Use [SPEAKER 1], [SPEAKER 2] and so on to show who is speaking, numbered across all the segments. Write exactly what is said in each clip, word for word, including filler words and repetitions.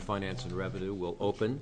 [SPEAKER 1] Finance and Revenue will open.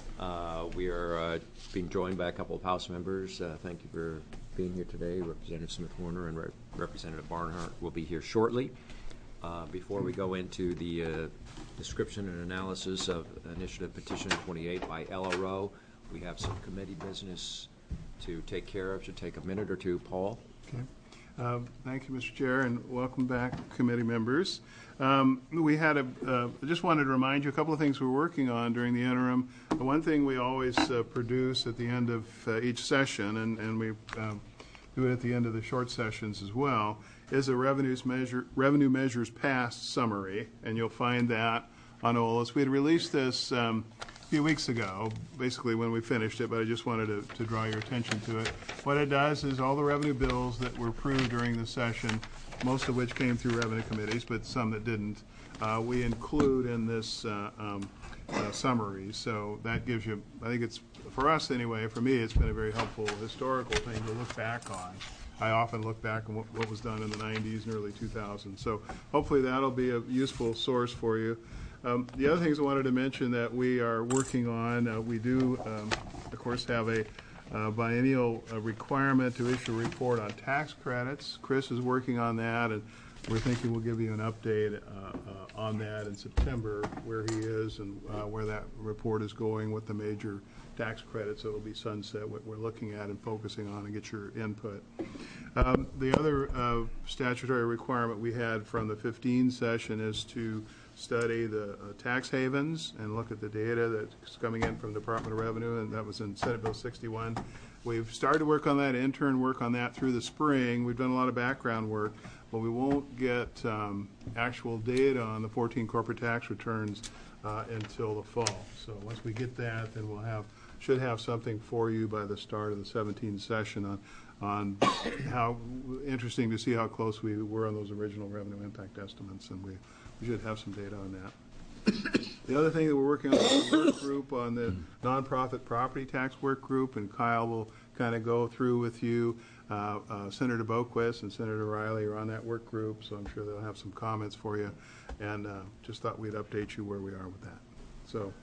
[SPEAKER 1] Uh, we are uh, being joined by a couple of House members. Uh, thank you for being here today. Representative Smith-Warner and Re Representative Barnhart will be here shortly. Uh, before we go into the uh, description and analysis of Initiative Petition twenty-eight by L R O, we have some committee business to take care of. Should take a minute or two. Paul.
[SPEAKER 2] Okay. Uh, thank you, Mister Chair, and welcome back, committee members. Um, we had a, uh, I just wanted to remind you a couple of things we're working on during the interim. Uh, one thing we always uh, produce at the end of uh, each session, and, and we uh, do it at the end of the short sessions as well, is a revenues measure, revenue measures past summary, and you'll find that on O L S. We had released this um, a few weeks ago, basically when we finished it, but I just wanted to, to draw your attention to it. What it does is all the revenue bills that were approved during the session, most of which came through revenue committees, but some that didn't, uh, we include in this uh, um, uh, summary. So that gives you, I think it's, for us anyway, for me, it's been a very helpful historical thing to look back on. I often look back on what, what was done in the nineties and early two thousands. So hopefully that'll be a useful source for you. Um, the other things I wanted to mention that we are working on, uh, we do, um, of course, have a uh, biennial uh, requirement to issue a report on tax credits. Chris is working on that, and we're thinking we'll give you an update uh, uh, on that in September, where he is and uh, where that report is going, what the major tax credits that will be sunset, what we're looking at and focusing on, and get your input. Um, the other uh, statutory requirement we had from the fifteen session is to study the uh, tax havens and look at the data that's coming in from the Department of Revenue, and that was in Senate Bill sixty-one. We've started to work on that, intern work on that through the spring. We've done a lot of background work, but we won't get um, actual data on the fourteen corporate tax returns uh, until the fall. So once we get that, then we'll have should have something for you by the start of the seventeenth session on on how interesting to see how close we were on those original revenue impact estimates, and we, we should have some data on that. The other thing that we're working on is a work group on the nonprofit property tax work group, and Kyle will kind of go through with you. Uh, uh, Senator Boquist and Senator Riley are on that work group, so I'm sure they'll have some comments for you, and uh, just thought we'd update you where we are with that. So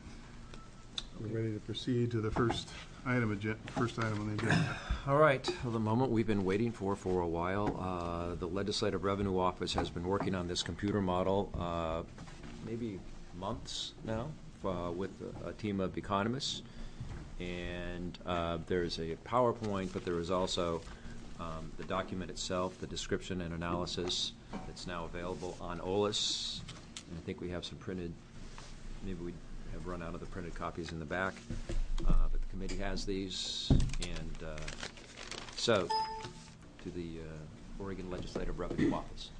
[SPEAKER 2] we're ready to proceed to the first item, first item on the agenda.
[SPEAKER 1] All right. Well, the moment we've been waiting for for a while. Uh, the Legislative Revenue Office has been working on this computer model uh, maybe months now uh, with a, a team of economists. And uh, there's a PowerPoint, but there is also um, the document itself, the description and analysis that's now available on O L S. And I think we have some printed, maybe we have run out of the printed copies in the back, uh, but the committee has these. And uh, so, to the uh, Oregon Legislative Revenue Office.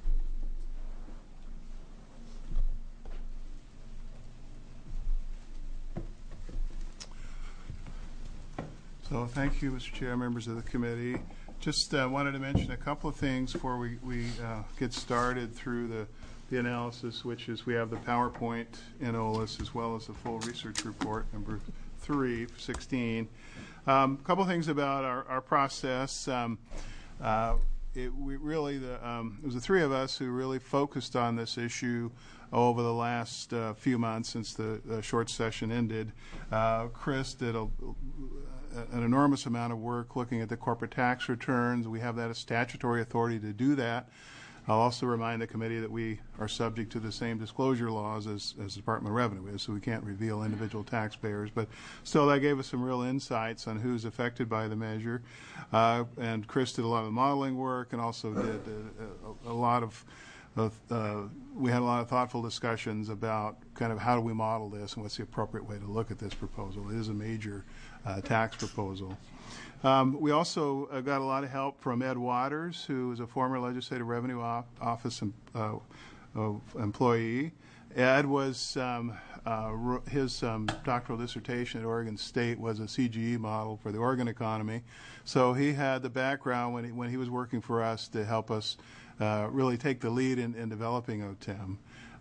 [SPEAKER 2] So thank you, Mister Chair, members of the committee. Just uh, wanted to mention a couple of things before we, we uh, get started through the the analysis, which is we have the PowerPoint in O L S as well as the full research report, number three, sixteen. A um, couple things about our, our process. Um, uh, it, we really, the, um, it was the three of us who really focused on this issue over the last uh, few months since the uh, short session ended. Uh, Chris did a, an enormous amount of work looking at the corporate tax returns. We have that as statutory authority to do that. I'll also remind the committee that we are subject to the same disclosure laws as, as the Department of Revenue is, so we can't reveal individual taxpayers. But still, that gave us some real insights on who's affected by the measure. Uh, and Chris did a lot of modeling work and also did a, a, a lot of, of uh, we had a lot of thoughtful discussions about kind of how do we model this and what's the appropriate way to look at this proposal. It is a major uh, tax proposal. Um, we also uh, got a lot of help from Ed Waters, who is a former Legislative Revenue op Office em uh, uh, employee. Ed was, um, uh, his um, doctoral dissertation at Oregon State was a C G E model for the Oregon economy. So he had the background when he, when he was working for us to help us uh, really take the lead in, in developing O T E M.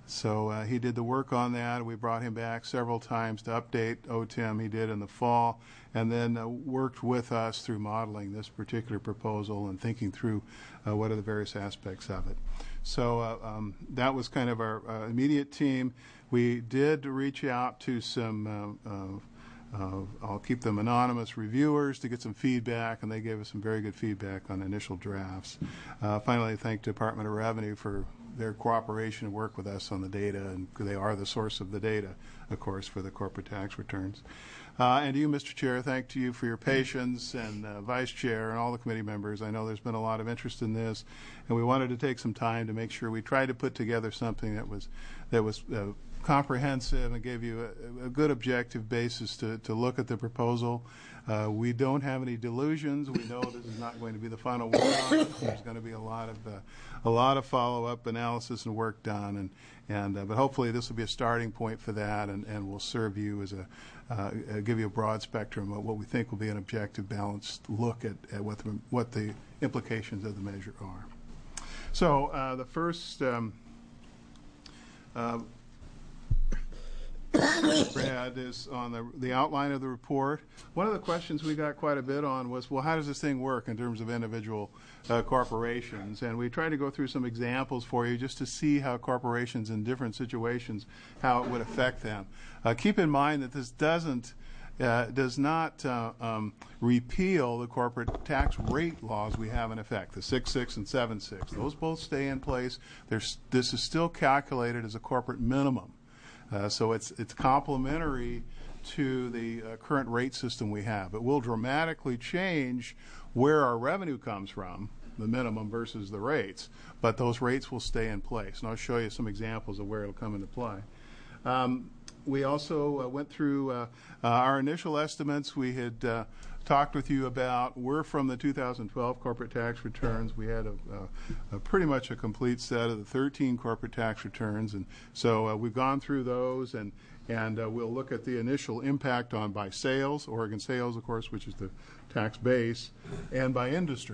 [SPEAKER 2] So uh, he did the work on that. We brought him back several times to update O T I M. He did in the fall, and then uh, worked with us through modeling this particular proposal and thinking through uh, what are the various aspects of it. So uh, um, that was kind of our uh, immediate team. We did reach out to some uh, uh, Uh, I'll keep them anonymous reviewers to get some feedback, and they gave us some very good feedback on initial drafts. Uh, finally, I thank Department of Revenue for their cooperation and work with us on the data, and they are the source of the data, of course, for the corporate tax returns. Uh, and to you, Mister Chair, thank to you for your patience, and uh, Vice Chair and all the committee members. I know there's been a lot of interest in this, and we wanted to take some time to make sure we tried to put together something that was that was uh, comprehensive and gave you a, a good objective basis to, to look at the proposal. Uh, we don't have any delusions. We know this is not going to be the final word on it. There's going to be a lot of uh, a lot of follow-up analysis and work done, and and uh, but hopefully this will be a starting point for that, and, and will serve you as a uh, give you a broad spectrum of what we think will be an objective, balanced look at, at what the, what the implications of the measure are. So uh, the first. Um, uh, Brad is on the, the outline of the report. One of the questions we got quite a bit on was, well, how does this thing work in terms of individual uh, corporations? And we tried to go through some examples for you just to see how corporations in different situations, how it would affect them. Uh, keep in mind that this doesn't uh, does not uh, um, repeal the corporate tax rate laws we have in effect, the six six and seven six. Those both stay in place. There's, this is still calculated as a corporate minimum. Uh, so it's it's complementary to the uh, current rate system we have. It will dramatically change where our revenue comes from, the minimum versus the rates, but those rates will stay in place. And I'll show you some examples of where it'll come into play. Um, we also uh, went through uh, uh, our initial estimates. We had uh, talked with you about, we're from the two thousand twelve corporate tax returns. We had a, a, a pretty much a complete set of the thirteen corporate tax returns, and so uh, we've gone through those, and and uh, we'll look at the initial impact on by sales, Oregon sales, of course, which is the tax base, and by industry.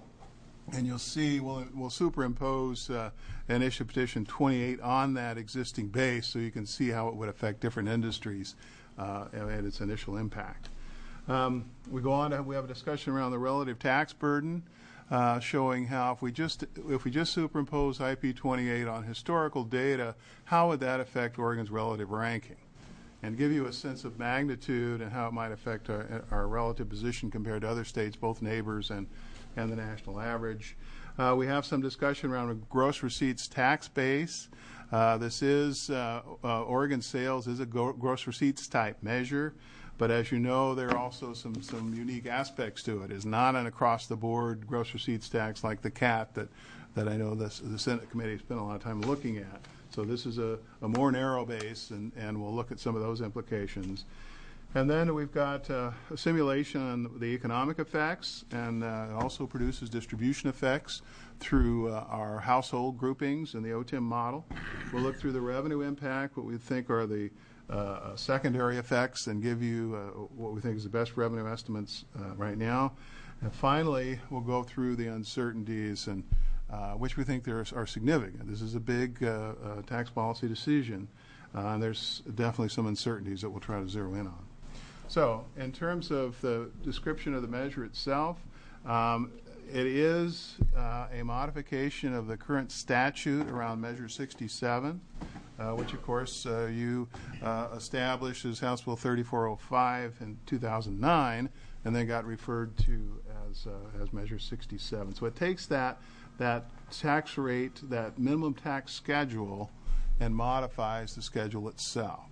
[SPEAKER 2] And you'll see we'll, we'll superimpose uh, initiative petition twenty-eight on that existing base, so you can see how it would affect different industries uh, and its initial impact. Um, we go on to we have a discussion around the relative tax burden, uh, showing how if we just if we just superimpose I P twenty-eight on historical data, how would that affect Oregon's relative ranking, and give you a sense of magnitude and how it might affect our, our relative position compared to other states, both neighbors and and the national average. Uh, we have some discussion around a gross receipts tax base. Uh, this is uh, uh, Oregon sales is a go- gross receipts type measure. But as you know, there are also some, some unique aspects to it. It's not an across-the-board gross receipts tax like the C A T that, that I know this, the Senate committee spent a lot of time looking at. So this is a, a more narrow base, and, and we'll look at some of those implications. And then we've got uh, a simulation on the economic effects, and uh, it also produces distribution effects through uh, our household groupings in the O T I M model. We'll look through the revenue impact, what we think are the Uh, secondary effects, and give you uh, what we think is the best revenue estimates uh, right now. And finally, we'll go through the uncertainties, and uh, which we think there are significant. This is a big uh, uh, tax policy decision, uh, and there's definitely some uncertainties that we'll try to zero in on. So in terms of the description of the measure itself, um, it is uh, a modification of the current statute around Measure sixty-seven, uh, which, of course, uh, you uh, established as House Bill thirty-four oh five in two thousand nine, and then got referred to as uh, as Measure sixty-seven. So it takes that that tax rate, that minimum tax schedule, and modifies the schedule itself.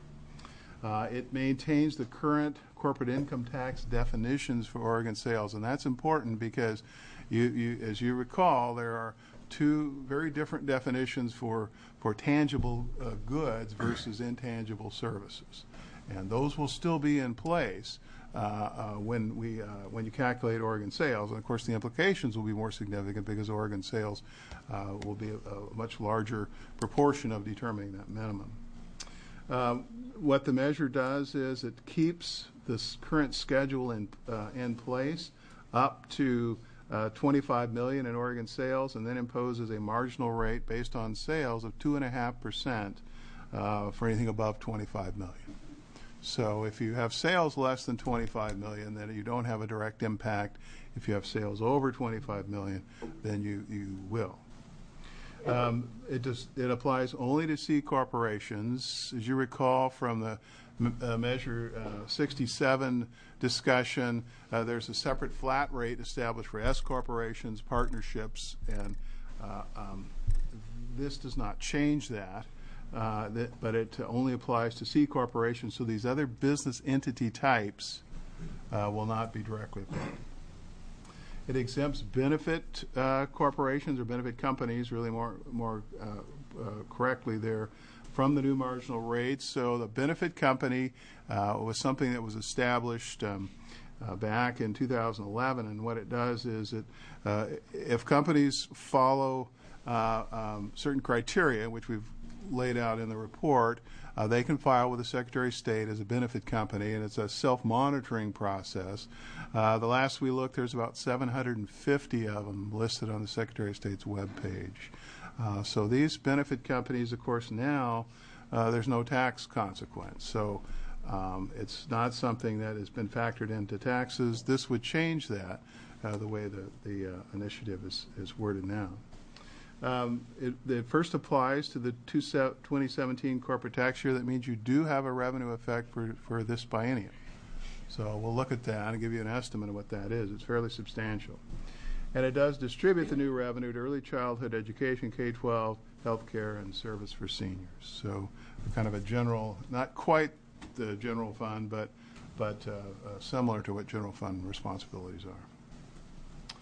[SPEAKER 2] Uh, it maintains the current corporate income tax definitions for Oregon sales, and that's important because, you, you, as you recall, there are two very different definitions for for tangible uh, goods versus intangible services, and those will still be in place uh, uh, when we uh, when you calculate Oregon sales. And of course, the implications will be more significant because Oregon sales uh, will be a, a much larger proportion of determining that minimum. Um, what the measure does is it keeps this current schedule in uh, in place up to uh, twenty-five million dollars in Oregon sales, and then imposes a marginal rate based on sales of two and a half percent uh, for anything above twenty-five million dollars. So if you have sales less than twenty-five million dollars, then you don't have a direct impact. If you have sales over twenty-five million dollars, then you, you will. Um, it, just, it applies only to C corporations. As you recall from the uh, Measure uh, sixty-seven discussion, uh, there's a separate flat rate established for S corporations, partnerships, and uh, um, this does not change that. Uh, that, but it only applies to C corporations, so these other business entity types uh, will not be directly affected. It exempts benefit uh, corporations or benefit companies, really more, more uh, uh, correctly there, from the new marginal rates. So the benefit company uh, was something that was established um, uh, back in two thousand eleven, and what it does is it, uh, if companies follow uh, um, certain criteria, which we've laid out in the report, uh, they can file with the Secretary of State as a benefit company, and it's a self-monitoring process. Uh, the last we looked, there's about seven hundred fifty of them listed on the Secretary of State's webpage. Uh, so these benefit companies, of course, now uh, there's no tax consequence. So um, it's not something that has been factored into taxes. This would change that, uh, the way the, the uh, initiative is, is worded now. Um, it, it first applies to the twenty seventeen corporate tax year. That means you do have a revenue effect for, for this biennium. So we'll look at that and give you an estimate of what that is. It's fairly substantial. And it does distribute the new revenue to early childhood education, K twelve, healthcare, and service for seniors. So kind of a general, not quite the general fund, but, but uh, uh, similar to what general fund responsibilities are.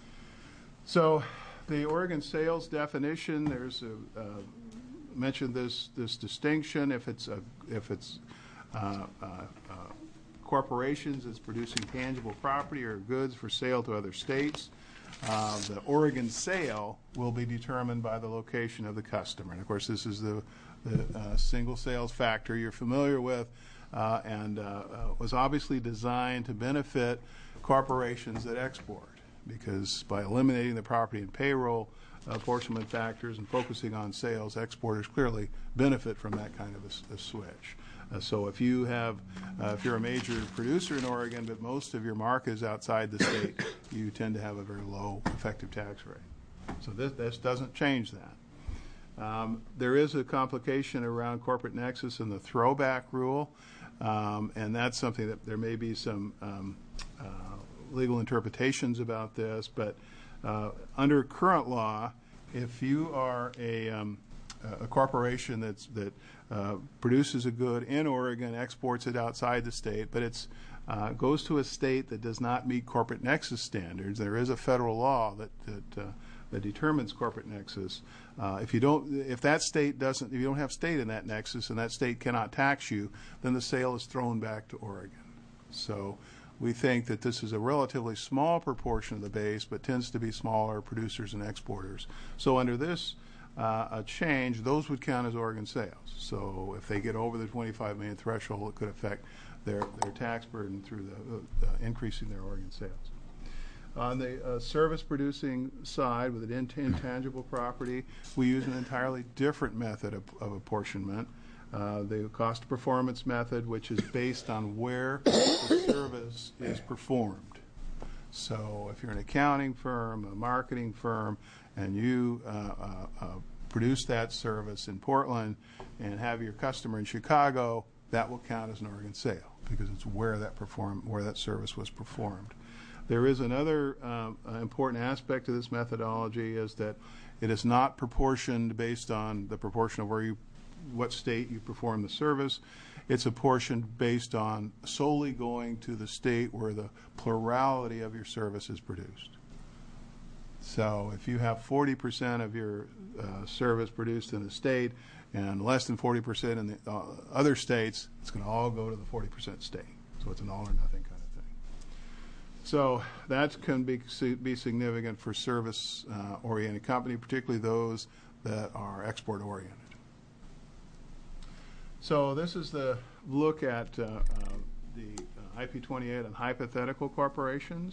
[SPEAKER 2] So the Oregon sales definition, there's a, uh, mentioned this this distinction. If it's a, if it's uh, uh, uh, corporations that's producing tangible property or goods for sale to other states, uh, the Oregon sale will be determined by the location of the customer. And of course, this is the, the uh, single sales factor you're familiar with, uh, and uh, uh, was obviously designed to benefit corporations that export, because by eliminating the property and payroll apportionment factors and focusing on sales, exporters clearly benefit from that kind of a, a switch. Uh, so if you have, uh, if you're a major producer in Oregon, but most of your market is outside the state, you tend to have a very low effective tax rate. So this, this doesn't change that. Um, there is a complication around corporate nexus and the throwback rule, um, and that's something that there may be some um, uh, legal interpretations about this, but uh, under current law, if you are a, um, a corporation that's, that uh, produces a good in Oregon, exports it outside the state, but it's uh, goes to a state that does not meet corporate nexus standards, there is a federal law that that, uh, that determines corporate nexus. Uh, if you don't, if that state doesn't, if you don't have state in that nexus and that state cannot tax you, then the sale is thrown back to Oregon. So we think that this is a relatively small proportion of the base, but tends to be smaller producers and exporters. So under this uh, a change, those would count as Oregon sales. So if they get over the twenty-five million threshold, it could affect their, their tax burden through the, uh, increasing their Oregon sales. On the uh, service-producing side, with an intangible property, we use an entirely different method of, of apportionment. Uh, the cost performance method, which is based on where the service is performed. So if you're an accounting firm, a marketing firm, and you uh, uh, uh, produce that service in Portland and have your customer in Chicago, that will count as an Oregon sale because it's where that perform where that service was performed. There is another um, important aspect of this methodology, is that it is not proportioned based on the proportion of where you what state you perform the service. It's apportioned based on solely going to the state where the plurality of your service is produced. So if you have forty percent of your uh, service produced in a state and less than forty percent in the uh, other states, it's going to all go to the forty percent state. So it's an all or nothing kind of thing. So that can be, be significant for service-oriented uh, company, particularly those that are export-oriented. So this is the look at uh, uh, the uh, I P twenty-eight on hypothetical corporations.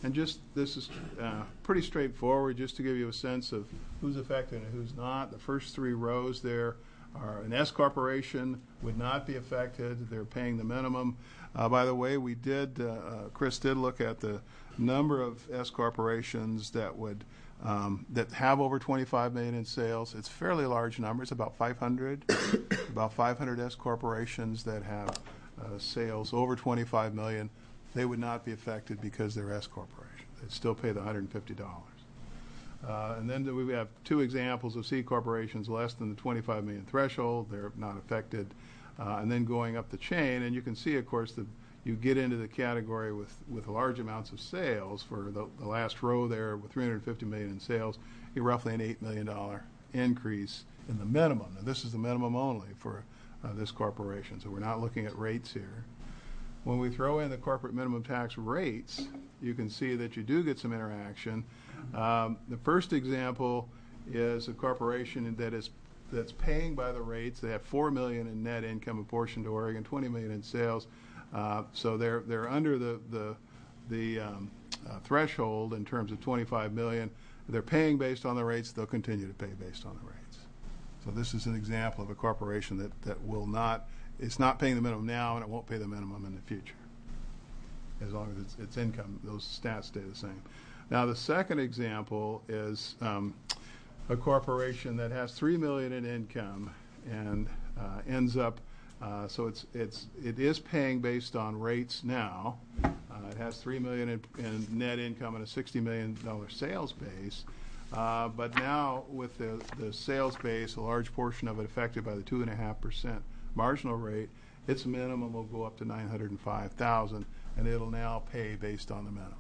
[SPEAKER 2] And just, this is uh, pretty straightforward, just to give you a sense of who's affected and who's not. The first three rows there are an S corporation would not be affected. They're paying the minimum. Uh, by the way, we did, uh, uh, Chris did look at the number of S corporations that would um, that have over twenty-five million in sales. It's a fairly large number. It's about five hundred, about five hundred S corporations that have uh, sales over twenty-five million. They would not be affected because they're S corporations. They'd still pay the one hundred fifty dollars. Uh, and then we have two examples of C corporations less than the twenty-five million threshold. They're not affected. Uh, and then going up the chain, and you can see, of course, that you get into the category with, with large amounts of sales. For the, the last row there, with three hundred fifty million in sales, you're roughly an eight million dollars increase in the minimum. Now, this is the minimum only for uh, this corporation, so we're not looking at rates here. When we throw in the corporate minimum tax rates, you can see that you do get some interaction. Um, the first example is a corporation that is that's paying by the rates. They have four million in net income apportioned to Oregon, twenty million in sales. Uh, so they're they're under the the the um, uh, threshold in terms of twenty-five million. They're paying based on the rates. They'll continue to pay based on the rates. So this is an example of a corporation that that will not. It's not paying the minimum now, and it won't pay the minimum in the future. As long as it's, it's income, those stats stay the same. Now, the second example is um, a corporation that has three million in income and uh, ends up. Uh, so it's it's it is paying based on rates now. Uh, it has three million in, in net income and a sixty million dollar sales base. Uh, but now, with the the sales base, a large portion of it affected by the two and a half percent marginal rate, its minimum will go up to nine hundred five thousand, and it'll now pay based on the minimum.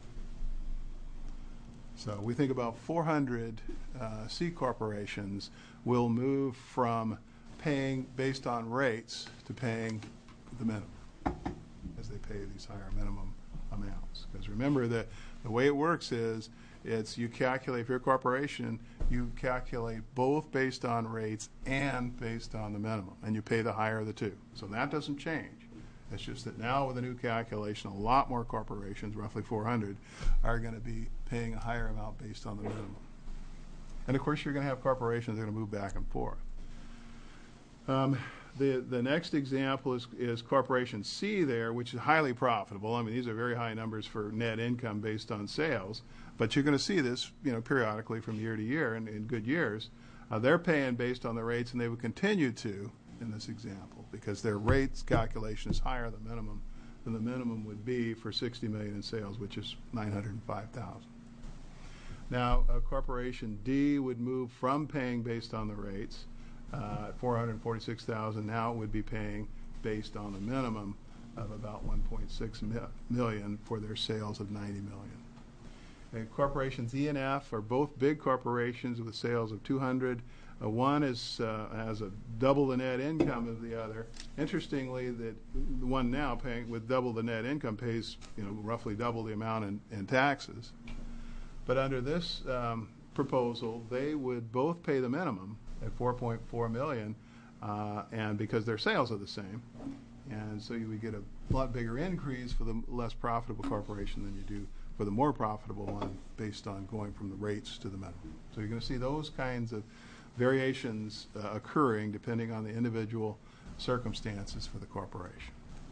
[SPEAKER 2] So we think about four hundred uh, C corporations will move from paying based on rates to paying the minimum as they pay these higher minimum amounts. Because remember that the way it works is it's you calculate, if you're a corporation, you calculate both based on rates and based on the minimum, and you pay the higher of the two. So that doesn't change. It's just that now with a new calculation, a lot more corporations, roughly four hundred, are going to be paying a higher amount based on the minimum. And of course, you're going to have corporations that are going to move back and forth. Um, the the next example is, is Corporation C there, which is highly profitable. I mean, these are very high numbers for net income based on sales. But you're going to see this, you know, periodically from year to year, and in good years, uh, they're paying based on the rates, and they would continue to in this example because their rates calculation is higher than minimum than the minimum would be for sixty million in sales, which is nine hundred five thousand. Now, uh, Corporation D would move from paying based on the rates, uh, four hundred forty-six thousand. Now it would be paying based on the minimum of about one point six million for their sales of ninety million. And corporations E and F are both big corporations with sales of two hundred. Uh, one is uh, has a double the net income of the other. Interestingly, that the one now paying with double the net income pays, you know, roughly double the amount in, in taxes. But under this um, proposal, they would both pay the minimum at four point four million, uh, and because their sales are the same, and so you would get a lot bigger increase for the less profitable corporation than you do for the more profitable one based on going from the rates to the minimum. So you're going to see those kinds of variations uh, occurring depending on the individual circumstances for the corporation.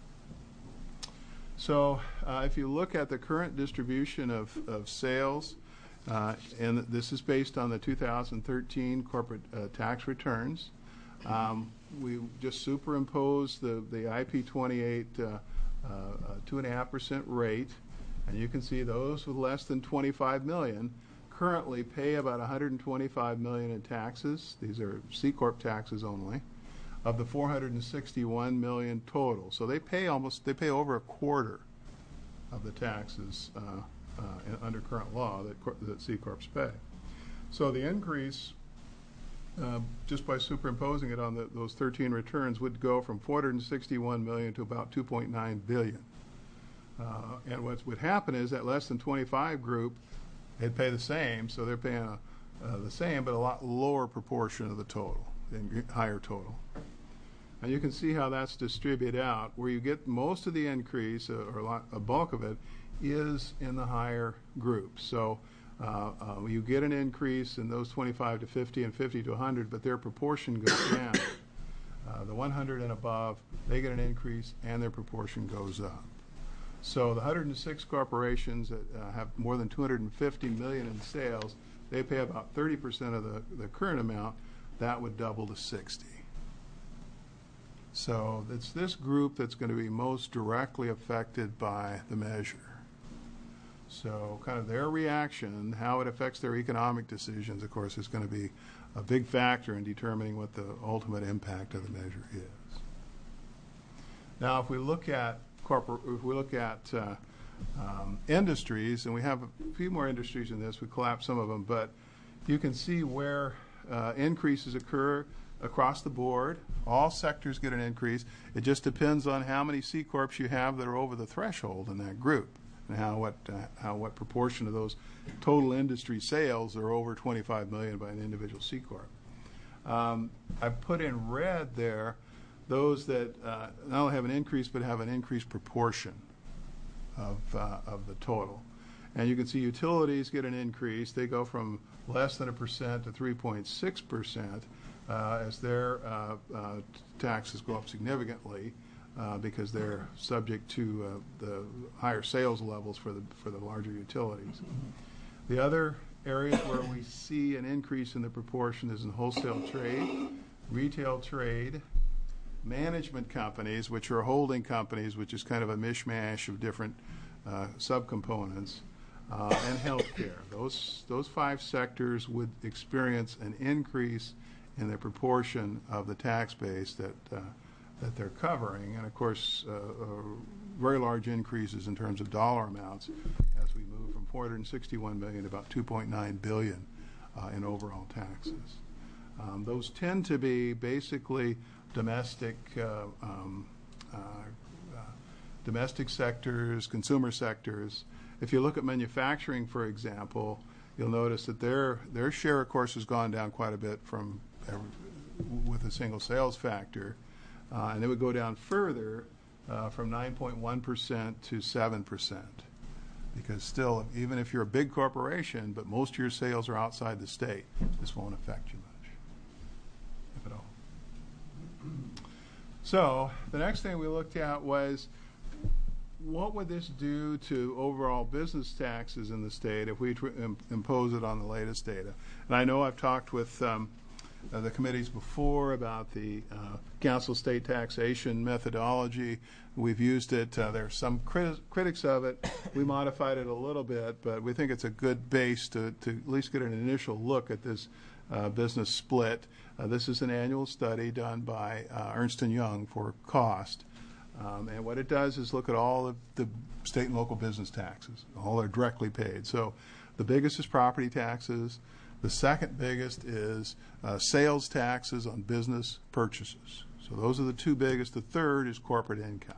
[SPEAKER 2] So uh, if you look at the current distribution of, of sales, uh, and this is based on the two thousand thirteen corporate uh, tax returns, um, we just superimposed the, the I P twenty-eight uh, uh, two and a half percent rate. And you can see those with less than twenty-five million currently pay about one hundred twenty-five million in taxes. These are C Corp taxes only, of the four hundred sixty-one million total. So they pay almost, they pay over a quarter of the taxes uh, uh, in, under current law that, that C Corps pay. So the increase, uh, just by superimposing it on the, those thirteen returns, would go from four hundred sixty-one million to about two point nine billion. Uh, and what would happen is that less than twenty-five group, they'd pay the same, so they're paying a, uh, the same, but a lot lower proportion of the total, and higher total. And you can see how that's distributed out, where you get most of the increase, uh, or a, lot, a bulk of it, is in the higher group. So uh, uh, you get an increase in those twenty-five to fifty and fifty to one hundred, but their proportion goes down. Uh, the one hundred and above, they get an increase and their proportion goes up. So the one hundred six corporations that uh, have more than two hundred fifty million in sales, they pay about thirty percent of the, the current amount. That would double to sixty. So it's this group that's going to be most directly affected by the measure. So kind of their reaction, how it affects their economic decisions, of course, is going to be a big factor in determining what the ultimate impact of the measure is. Now, if we look at corporate, if we look at uh, um, industries, and we have a few more industries in this, we collapsed some of them, but you can see where uh, increases occur across the board. All sectors get an increase. It just depends on how many C corps you have that are over the threshold in that group, and how what uh, how what proportion of those total industry sales are over twenty-five million by an individual C corp. Um, I've put in red there those that uh, not only have an increase but have an increased proportion of uh, of the total. And you can see utilities get an increase. They go from less than a percent to three point six percent. Uh, as their uh, uh, taxes go up significantly uh, because they're subject to uh, the higher sales levels for the for the larger utilities. The other areas where we see an increase in the proportion is in wholesale trade, retail trade, management companies, which are holding companies, which is kind of a mishmash of different uh, subcomponents, uh, and healthcare. Those those five sectors would experience an increase in the proportion of the tax base that uh, that they're covering, and of course, uh, uh, very large increases in terms of dollar amounts as we move from four hundred sixty-one million to about two point nine billion uh, in overall taxes. Um, those tend to be basically domestic, uh, um, uh, uh, domestic sectors, consumer sectors. If you look at manufacturing, for example, you'll notice that their their share, of course, has gone down quite a bit from with a single sales factor, uh, and it would go down further uh, from nine point one percent to seven percent, because still, even if you're a big corporation, but most of your sales are outside the state, this won't affect you much, if at all. So the next thing we looked at was, what would this do to overall business taxes in the state if we tr- im- impose it on the latest data? And I know I've talked with um, uh, the committees before about the uh, council state taxation methodology. We've used it. Uh, there are some criti- critics of it. We modified it a little bit, but we think it's a good base to, to at least get an initial look at this uh, business split. Uh, this is an annual study done by uh, Ernst and Young for cost. Um, and what it does is look at all of the state and local business taxes. All are directly paid. So the biggest is property taxes. The second biggest is uh, sales taxes on business purchases. So those are the two biggest. The third is corporate income.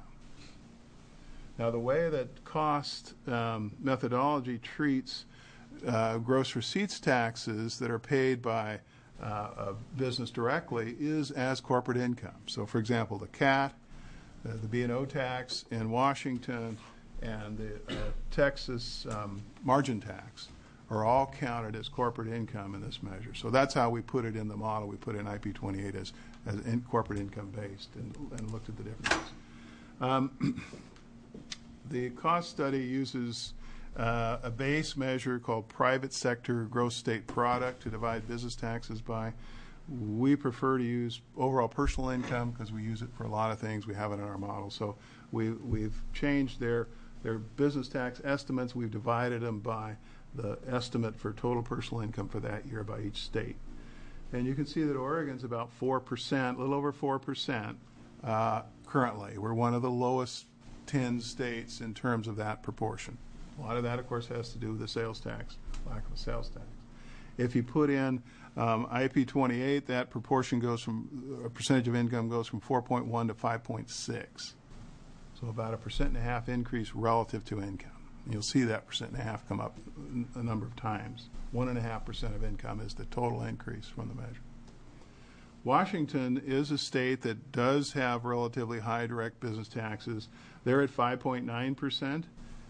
[SPEAKER 2] Now, the way that cost um, methodology treats uh, gross receipts taxes that are paid by uh, a business directly is as corporate income. So, for example, the C A T, Uh, the B and O tax in Washington, and the uh, Texas um, margin tax are all counted as corporate income in this measure. So that's how we put it in the model. We put in I P twenty-eight as, as in corporate income based and, and looked at the differences. Um, the cost study uses uh, a base measure called private sector gross state product to divide business taxes by. We prefer to use overall personal income because we use it for a lot of things. We have it in our model. So we, we've changed their, their business tax estimates. We've divided them by the estimate for total personal income for that year by each state. And you can see that Oregon's about four percent, a little over four percent uh, currently. We're one of the lowest ten states in terms of that proportion. A lot of that, of course, has to do with the sales tax, lack of a sales tax. If you put in um, I P twenty-eight, that proportion goes from, a percentage of income goes from four point one to five point six. So about a percent and a half increase relative to income. You'll see that percent and a half come up a number of times. One and a half percent of income is the total increase from the measure. Washington is a state that does have relatively high direct business taxes. They're at five point nine percent.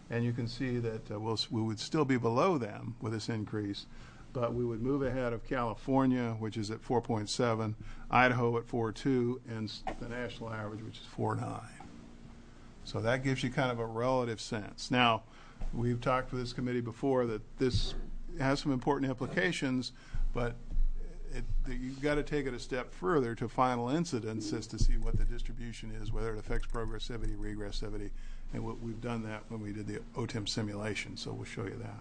[SPEAKER 2] And you can see that uh, we'll, we would still be below them with this increase, but we would move ahead of California, which is at four point seven, Idaho at four point two, and the national average, which is four point nine. So that gives you kind of a relative sense. Now, we've talked with this committee before that this has some important implications, but it, you've got to take it a step further to final incidence as to see what the distribution is, whether it affects progressivity, regressivity, and what, we've done that when we did the O T I M simulation, so we'll show you that.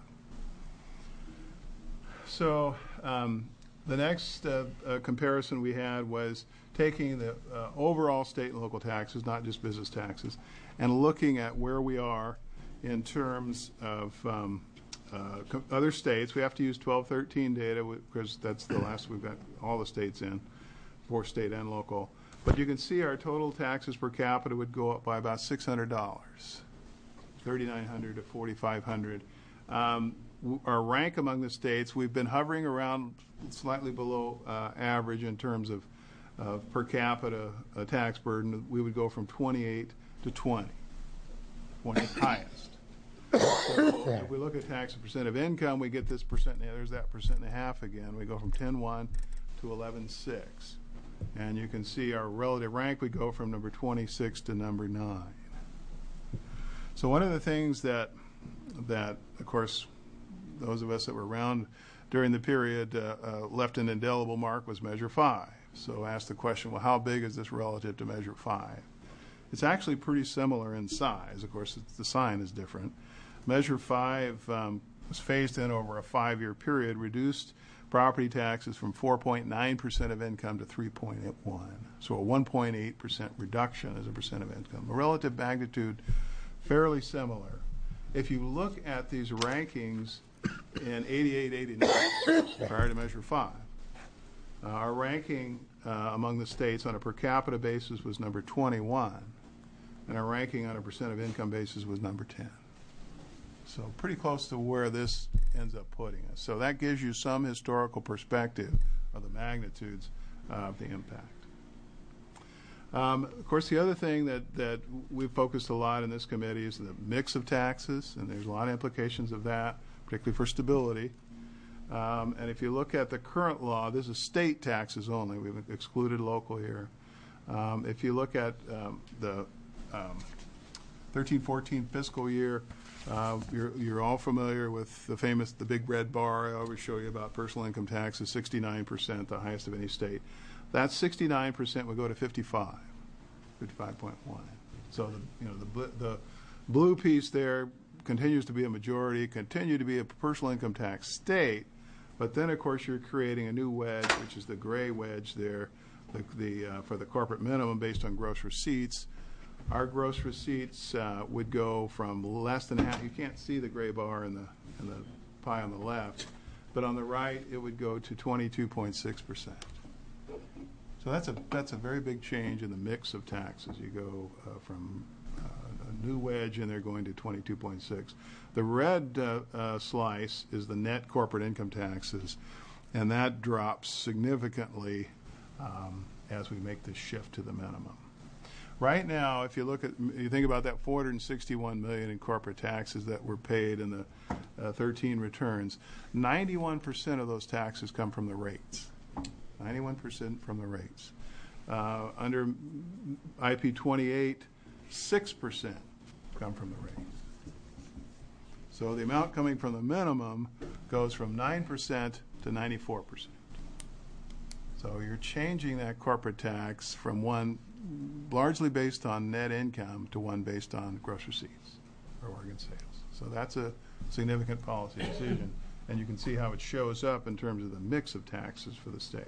[SPEAKER 2] So um, the next uh, uh, comparison we had was taking the uh, overall state and local taxes, not just business taxes, and looking at where we are in terms of um, uh, co- other states. We have to use twelve thirteen data because that's the last we've got all the states in, for state and local. But you can see our total taxes per capita would go up by about six hundred dollars, thirty-nine hundred dollars to forty-five hundred dollars. Um, our rank among the states, we've been hovering around slightly below uh, average in terms of uh, per capita uh, tax burden. We would go from twenty-eight to twenty, twentieth highest. So if we look at tax percent of income, we get this percent, there's that percent and a half again. We go from ten point one to eleven point six. And you can see our relative rank, we go from number twenty-six to number nine. So one of the things that, that of course, those of us that were around during the period uh, uh, left an indelible mark was Measure five. So ask the question, well, how big is this relative to Measure five? It's actually pretty similar in size. Of course, it's, the sign is different. Measure five um, was phased in over a five-year period, reduced property taxes from four point nine percent of income to three point one. So a one point eight percent reduction as a percent of income. A relative magnitude fairly similar. If you look at these rankings in eighty-eight eighty-nine, prior to Measure five, uh, our ranking uh, among the states on a per capita basis was number twenty-one, and our ranking on a percent of income basis was number ten. So pretty close to where this ends up putting us. So that gives you some historical perspective of the magnitudes of the impact. Um, of course, the other thing that, that we've focused a lot in this committee is the mix of taxes, and there's a lot of implications of that, particularly for stability. Um, and if you look at the current law, this is state taxes only. We've excluded local here. Um, if you look at um, the um, thirteen fourteen fiscal year, uh, you're, you're all familiar with the famous, the big red bar I always show you about personal income taxes, sixty-nine percent, the highest of any state. That sixty-nine percent would go to fifty-five, fifty-five point one. So the, you know, the, the blue piece there continues to be a majority, continue to be a personal income tax state, but then, of course, you're creating a new wedge, which is the gray wedge there, the, the, uh, for the corporate minimum based on gross receipts. Our gross receipts uh, would go from less than half. You can't see the gray bar in the, in the pie on the left, but on the right, it would go to twenty-two point six percent. So that's a, that's a very big change in the mix of taxes. You go uh, from uh, a new wedge and they're going to twenty-two point six. The red uh, uh, slice is the net corporate income taxes, and that drops significantly um, as we make this shift to the minimum. Right now, if you look at, you think about that four hundred sixty-one million dollars in corporate taxes that were paid in the uh, thirteen returns, ninety-one percent of those taxes come from the rates. ninety-one percent from the rates. Uh, under I P twenty-eight, six percent come from the rates. So the amount coming from the minimum goes from nine percent to ninety-four percent. So you're changing that corporate tax from one largely based on net income to one based on gross receipts or organ sales. So that's a significant policy decision, and you can see how it shows up in terms of the mix of taxes for the state.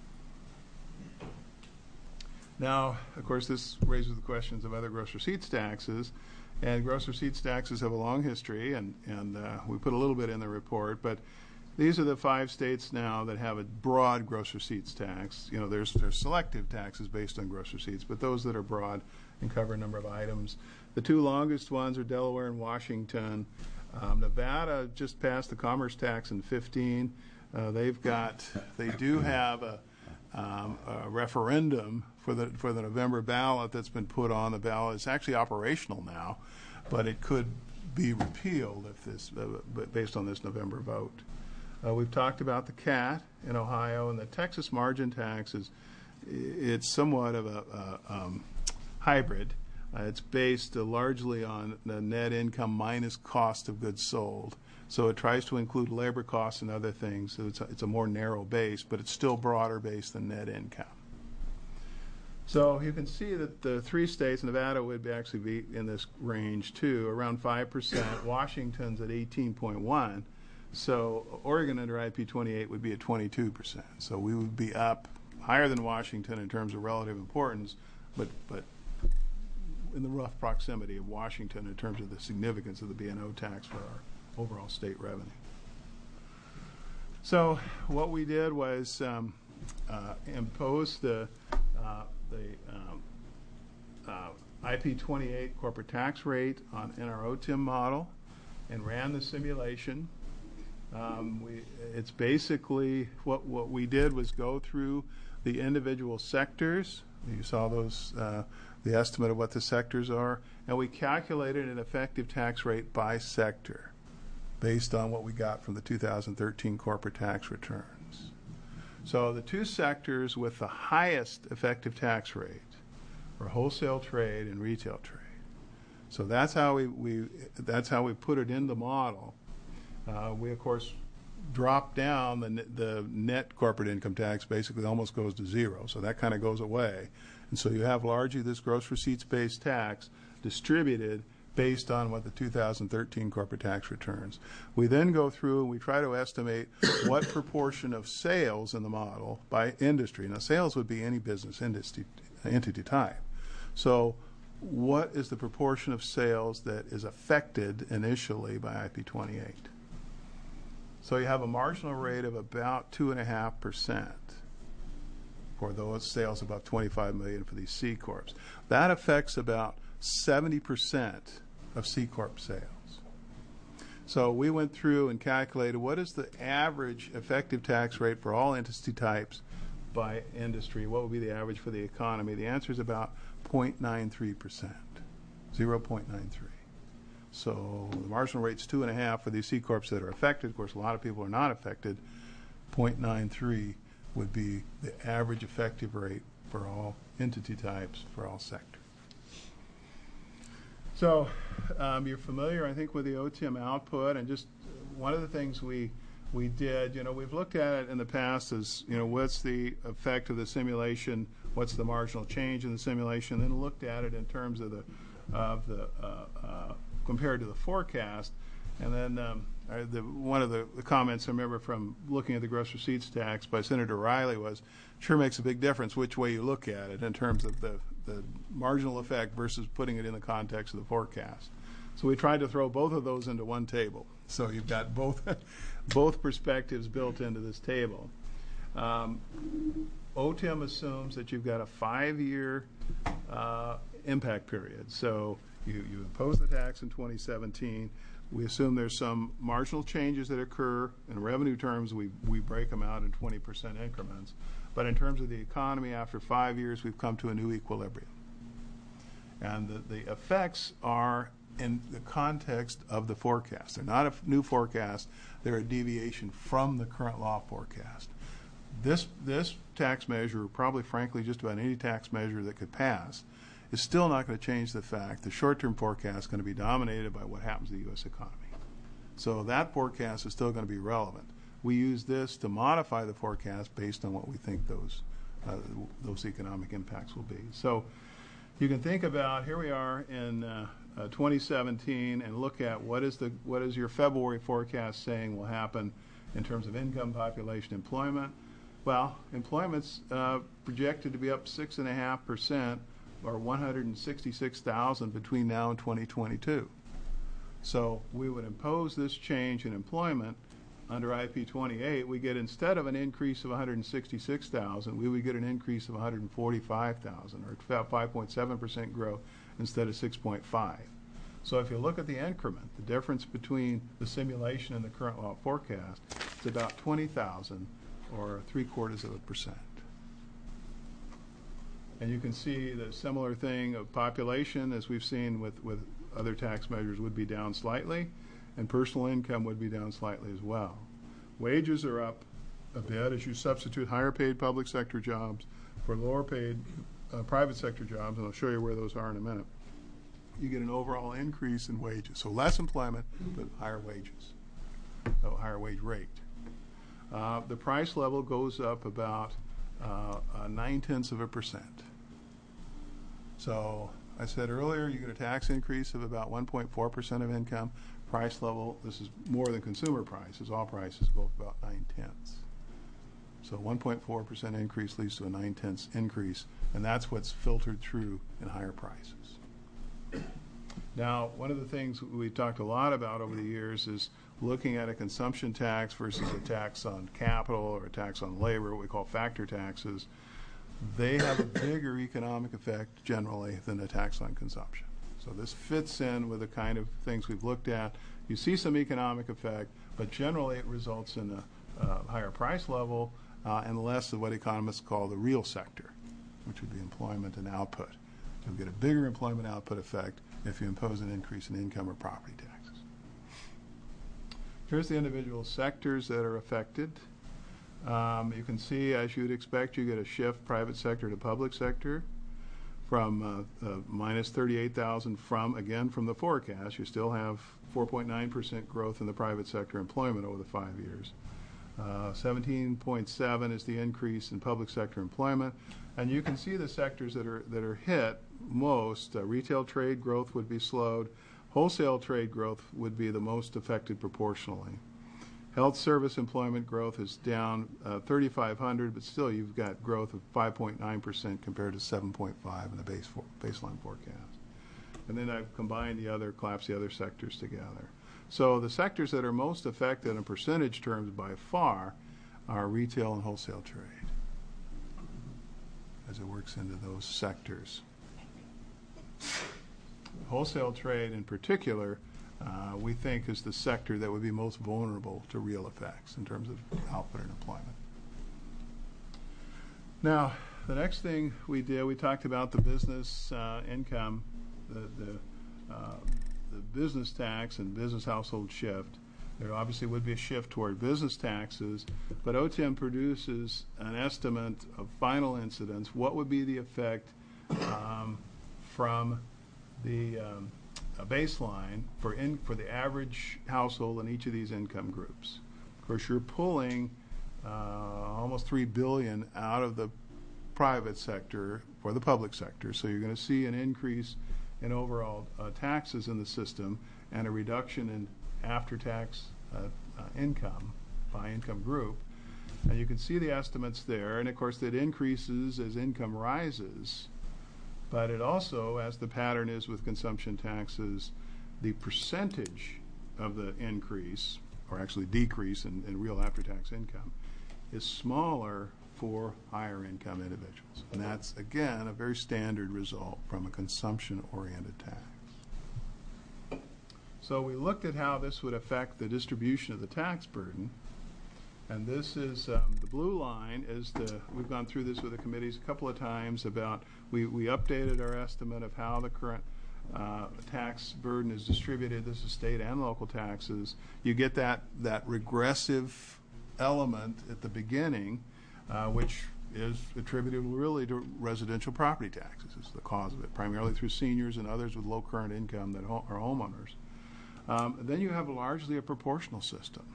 [SPEAKER 2] Now, of course, this raises the questions of other gross receipts taxes, and gross receipts taxes have a long history, and, and uh, we put a little bit in the report, but these are the five states now that have a broad gross receipts tax. You know, there's, there's selective taxes based on gross receipts, but those that are broad and cover a number of items. The two longest ones are Delaware and Washington. Um, Nevada just passed the commerce tax in fifteen. Uh, they've got, they do have a, um, a referendum for the for the November ballot that's been put on the ballot. It's actually operational now, but it could be repealed if this, uh, but based on this November vote. Uh, we've talked about the C A T in Ohio, and the Texas margin tax is, it's somewhat of a, a um, hybrid. Uh, it's based uh, largely on the net income minus cost of goods sold. So it tries to include labor costs and other things. So it's a, it's a more narrow base, but it's still broader base than net income. So you can see that the three states, Nevada would be actually be in this range too, around five percent. Washington's at eighteen point one. So Oregon under I P twenty-eight would be at twenty-two percent. So we would be up higher than Washington in terms of relative importance, but, but in the rough proximity of Washington in terms of the significance of the B and O tax for our overall state revenue. So what we did was um, uh, impose the uh, the um, uh, I P twenty-eight corporate tax rate on in our O T I M model and ran the simulation. Um, we, it's basically what what we did was go through the individual sectors. You saw those, uh, the estimate of what the sectors are, and we calculated an effective tax rate by sector based on what we got from the two thousand thirteen corporate tax returns. So the two sectors with the highest effective tax rate are wholesale trade and retail trade. So that's how we, we that's how we put it in the model. Uh, we of course drop down the the net corporate income tax, basically almost goes to zero. So that kind of goes away, and so you have largely this gross receipts based tax distributed based on what the two thousand thirteen corporate tax returns. We then go through and we try to estimate what proportion of sales in the model by industry. Now, sales would be any business industry, entity type. So what is the proportion of sales that is affected initially by I P twenty-eight? So you have a marginal rate of about two point five percent for those sales above twenty-five million dollars for these C Corps. That affects about seventy percent of C Corp sales. So we went through and calculated what is the average effective tax rate for all entity types by industry. What would be the average for the economy? The answer is about zero point nine three percent, zero point nine three. So the marginal rate's two and a half for these C Corps that are affected. Of course, a lot of people are not affected. zero point nine three would be the average effective rate for all entity types for all sectors. So um, you're familiar, I think, with the O T I M output, and just one of the things we we did, you know, we've looked at it in the past as, you know, what's the effect of the simulation, what's the marginal change in the simulation, then looked at it in terms of the of the uh, uh, compared to the forecast, and then um, the, one of the, the comments I remember from looking at the gross receipts tax by Senator Riley was, sure makes a big difference which way you look at it in terms of the the marginal effect versus putting it in the context of the forecast. So we tried to throw both of those into one table. So you've got both both perspectives built into this table. Um, O T I M assumes that you've got a five-year uh, impact period. So you, you impose the tax in twenty seventeen. We assume there's some marginal changes that occur. In revenue terms, we, we break them out in twenty percent increments. But in terms of the economy, after five years, we've come to a new equilibrium. And the, the effects are in the context of the forecast. They're not a new forecast. They're a deviation from the current law forecast. This, this tax measure, probably frankly just about any tax measure that could pass, is still not going to change the fact the short-term forecast is going to be dominated by what happens to the U S economy. So that forecast is still going to be relevant. We use this to modify the forecast based on what we think those uh, those economic impacts will be. So you can think about, here we are in uh, uh, twenty seventeen, and look at what is the what is your February forecast saying will happen in terms of income, population, employment. Well, employment's uh, projected to be up six and a half percent, or one hundred sixty-six thousand between now and twenty twenty-two. So we would impose this change in employment. Under I P twenty-eight, we get, instead of an increase of one hundred sixty-six thousand, we would get an increase of one hundred forty-five thousand, or about five point seven percent growth instead of six point five. So if you look at the increment, the difference between the simulation and the current law forecast, it's about twenty thousand, or three quarters of a percent. And you can see the similar thing of population as we've seen with, with other tax measures would be down slightly, and personal income would be down slightly as well. Wages are up a bit as you substitute higher paid public sector jobs for lower paid uh, private sector jobs, and I'll show you where those are in a minute. You get an overall increase in wages. So less employment, but higher wages, so higher wage rate. Uh, the price level goes up about uh, uh, nine-tenths of a percent. So I said earlier, you get a tax increase of about one point four percent of income. Price level, this is more than consumer prices. All prices go up about nine-tenths. So one point four percent increase leads to a nine-tenths increase, and that's what's filtered through in higher prices. Now, one of the things we've talked a lot about over the years is looking at a consumption tax versus a tax on capital or a tax on labor, what we call factor taxes. They have a bigger economic effect generally than a tax on consumption. So this fits in with the kind of things we've looked at. You see some economic effect, but generally it results in a, a higher price level uh, and less of what economists call the real sector, which would be employment and output. You'll get a bigger employment output effect if you impose an increase in income or property taxes. Here's the individual sectors that are affected. Um, you can see, as you'd expect, you get a shift private sector to public sector from uh, uh, minus thirty-eight thousand from, again, from the forecast. You still have four point nine percent growth in the private sector employment over the five years. Uh, seventeen point seven is the increase in public sector employment. And you can see the sectors that are, that are hit most. Uh, retail trade growth would be slowed. Wholesale trade growth would be the most affected proportionally. Health service employment growth is down uh, thirty-five hundred, but still you've got growth of five point nine percent compared to seven point five in the base for, baseline forecast. And then I've combined the other, collapsed the other sectors together. So the sectors that are most affected in percentage terms by far are retail and wholesale trade, as it works into those sectors. Wholesale trade in particular, uh, we think is the sector that would be most vulnerable to real effects in terms of output and employment. Now, the next thing we did, we talked about the business uh, income, the, the, uh, the business tax and business household shift. There obviously would be a shift toward business taxes, but O T I M produces an estimate of final incidence. What would be the effect um, from the um, a baseline for in, for the average household in each of these income groups? Of course, you're pulling uh, almost three billion dollars out of the private sector for the public sector, so you're going to see an increase in overall uh, taxes in the system and a reduction in after-tax uh, uh, income by income group. And you can see the estimates there, and of course that increases as income rises, but it also, as the pattern is with consumption taxes, the percentage of the increase, or actually decrease in, in real after-tax income, is smaller for higher income individuals. And that's, again, a very standard result from a consumption-oriented tax. So we looked at how this would affect the distribution of the tax burden. And this is, um, the blue line is the, we've gone through this with the committees a couple of times about, we, we updated our estimate of how the current uh, tax burden is distributed. This is state and local taxes. You get that, that regressive element at the beginning, uh, which is attributed really to residential property taxes. Is the cause of it, primarily through seniors and others with low current income that ho- are homeowners. Um, then you have largely a proportional system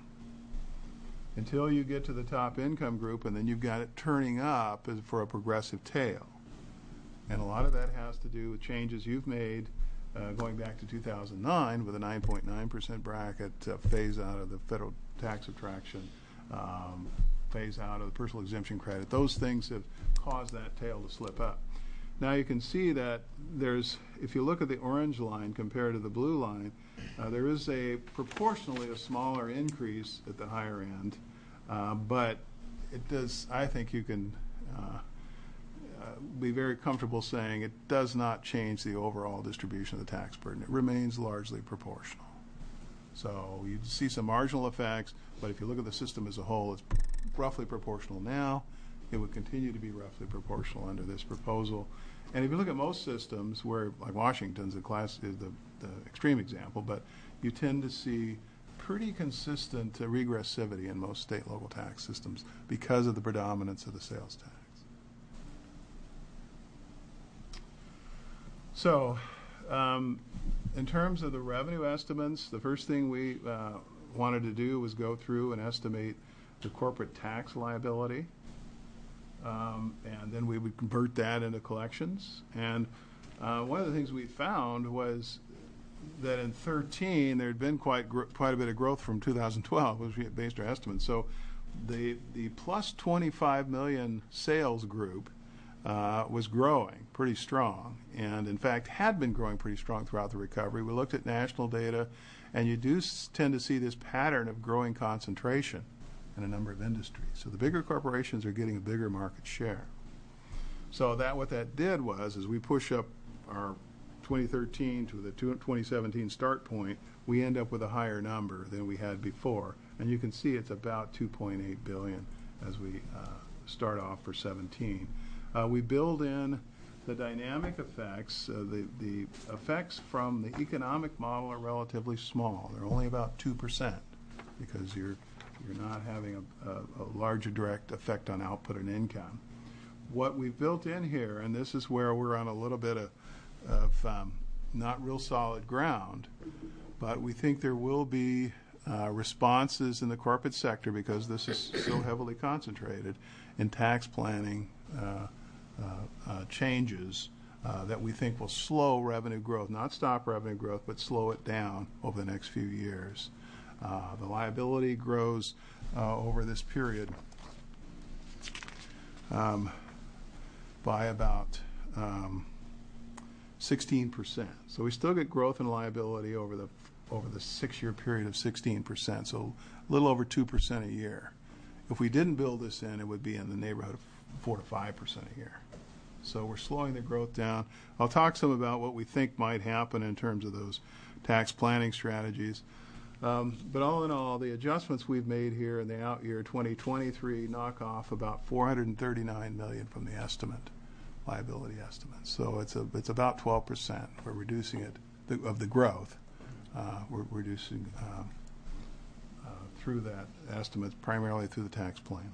[SPEAKER 2] until you get to the top income group, and then you've got it turning up as for a progressive tail. And a lot of that has to do with changes you've made uh, going back to two thousand nine with a nine point nine percent bracket, uh, phase out of the federal tax attraction, um, phase out of the personal exemption credit. Those things have caused that tail to slip up. Now you can see that there's, if you look at the orange line compared to the blue line, uh, there is a proportionally a smaller increase at the higher end, uh, but it does, I think you can uh, uh, be very comfortable saying it does not change the overall distribution of the tax burden. It remains largely proportional. So you see some marginal effects, but if you look at the system as a whole, it's roughly proportional now, it would continue to be roughly proportional under this proposal. And if you look at most systems, where like Washington's the class is the, the extreme example, but you tend to see pretty consistent uh, regressivity in most state and local tax systems because of the predominance of the sales tax. So, um, in terms of the revenue estimates, the first thing we uh, wanted to do was go through and estimate the corporate tax liability. Um, and then we would convert that into collections. And uh, one of the things we found was that in thirteen there had been quite gr quite a bit of growth from two thousand twelve, which we had based our estimates. So the the plus twenty-five million sales group uh, was growing pretty strong, and in fact had been growing pretty strong throughout the recovery. We looked at national data, and you do s tend to see this pattern of growing concentration in a number of industries. So the bigger corporations are getting a bigger market share. So that what that did was, as we push up our twenty thirteen to the twenty seventeen start point, we end up with a higher number than we had before. And you can see it's about two point eight billion dollars as we uh, start off for seventeen. Uh, we build in the dynamic effects. Uh, the, the effects from the economic model are relatively small. They're only about two percent because you're You're not having a, a, a larger direct effect on output and income. What we've built in here, and this is where we're on a little bit of, of um, not real solid ground, but we think there will be uh, responses in the corporate sector, because this is so heavily concentrated in tax planning uh, uh, uh, changes uh, that we think will slow revenue growth, not stop revenue growth, but slow it down over the next few years. Uh, the liability grows uh, over this period um, by about um, sixteen percent. So we still get growth in liability over the over the six-year period of sixteen percent, so a little over two percent a year. If we didn't build this in, it would be in the neighborhood of four to five percent a year. So we're slowing the growth down. I'll talk some about what we think might happen in terms of those tax planning strategies. Um, but all in all, the adjustments we've made here in the out year twenty twenty-three knock off about four hundred thirty-nine million dollars from the estimate, liability estimate. So it's a it's about twelve percent. We're reducing it the, of the growth. Uh, we're reducing um, uh, through that estimate, primarily through the tax planning.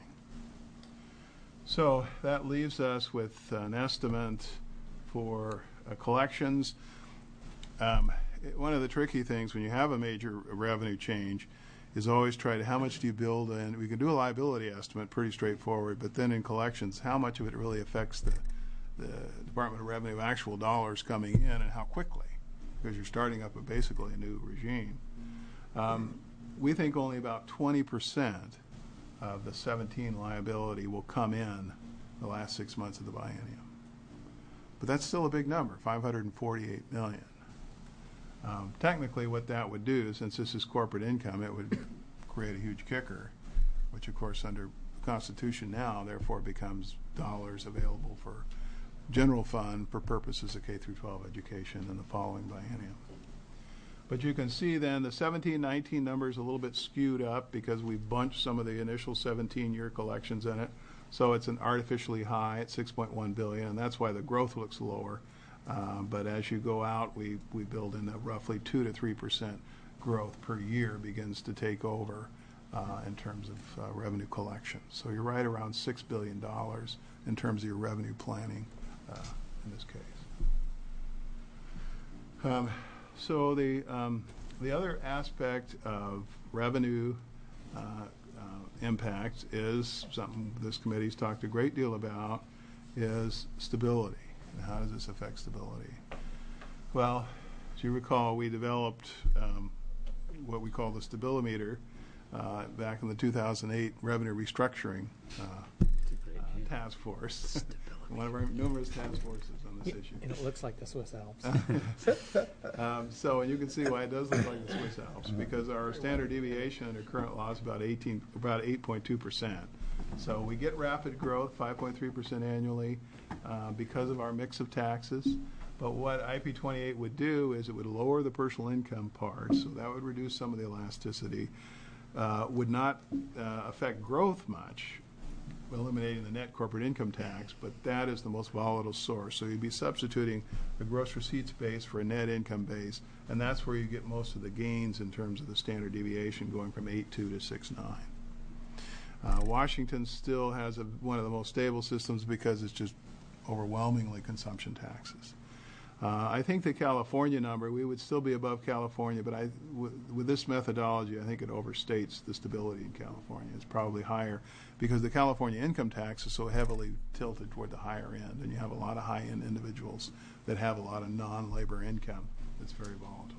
[SPEAKER 2] So that leaves us with an estimate for uh, collections. Um, One of the tricky things when you have a major revenue change is always try to, how much do you build in? We can do a liability estimate, pretty straightforward, but then in collections, how much of it really affects the, the Department of Revenue actual dollars coming in, and how quickly, because you're starting up a basically a new regime. Um, we think only about twenty percent of the seventeen liability will come in the last six months of the biennium. But that's still a big number, five hundred forty-eight million dollars. Um, technically, what that would do, since this is corporate income, it would create a huge kicker, which, of course, under the Constitution now, therefore, becomes dollars available for general fund for purposes of K through twelve education in the following biennium. But you can see then the seventeen nineteen number is a little bit skewed up because we bunched some of the initial seventeen-year collections in it. So it's an artificially high at six point one billion dollars, and that's why the growth looks lower. Uh, but as you go out, we, we build in a roughly two to three percent growth per year begins to take over uh, in terms of uh, revenue collection. So you're right around six billion dollars in terms of your revenue planning uh, in this case. Um, so the, um, the other aspect of revenue uh, uh, impact is something this committee's talked a great deal about, is stability. And how does this affect stability? Well, as you recall, we developed um, what we call the Stabilimeter uh, back in the two thousand eight revenue restructuring uh, uh, task force. One of our numerous task forces on this
[SPEAKER 3] Yeah,
[SPEAKER 2] issue.
[SPEAKER 3] and it looks like the Swiss Alps.
[SPEAKER 2] um, so, and you can see why it does look like the Swiss Alps, because our standard deviation under current law is about eighteen, about eight point two percent. So we get rapid growth, five point three percent annually, uh, because of our mix of taxes. But what I P twenty-eight would do is it would lower the personal income part, so that would reduce some of the elasticity. Uh, would not uh, affect growth much, eliminating the net corporate income tax, but that is the most volatile source. So you'd be substituting a gross receipts base for a net income base, and that's where you get most of the gains in terms of the standard deviation going from eight two to six nine. Uh, Washington still has a, one of the most stable systems because it's just overwhelmingly consumption taxes. Uh, I think the California number, we would still be above California, but I, w with this methodology, I think it overstates the stability in California. It's probably higher because the California income tax is so heavily tilted toward the higher end, and you have a lot of high-end individuals that have a lot of non-labor income that's very volatile.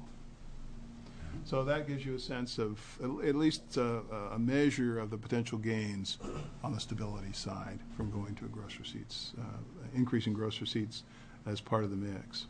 [SPEAKER 2] So that gives you a sense of at least a, a measure of the potential gains on the stability side from going to a gross receipts, uh, increasing gross receipts as part of the mix.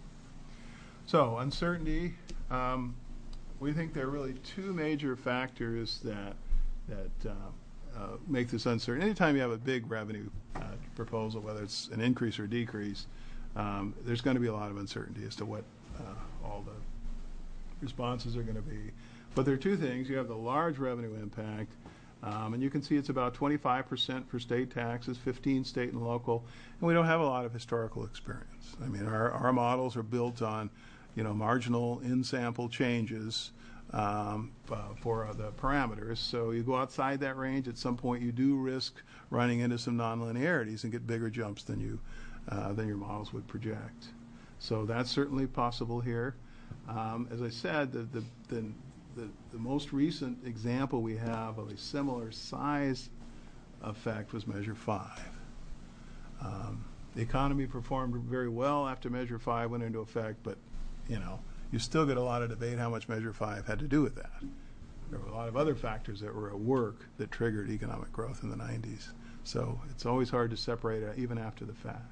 [SPEAKER 2] So uncertainty, um, we think there are really two major factors that that uh, uh, make this uncertain. Anytime you have a big revenue uh, proposal, whether it's an increase or decrease, um, there's going to be a lot of uncertainty as to what uh, all the responses are going to be. But there are two things. You have the large revenue impact, um, and you can see it's about twenty-five percent for state taxes, fifteen state and local, and we don't have a lot of historical experience. I mean, our, our models are built on, you know, marginal in-sample changes um, uh, for uh, the parameters. So you go outside that range, at some point you do risk running into some nonlinearities and get bigger jumps than you uh, than your models would project. So that's certainly possible here. Um, as I said, the, the, the, the, the most recent example we have of a similar size effect was Measure five. Um, the economy performed very well after Measure five went into effect, but, you know, you still get a lot of debate how much Measure five had to do with that. There were a lot of other factors that were at work that triggered economic growth in the nineties. So it's always hard to separate it even after the fact.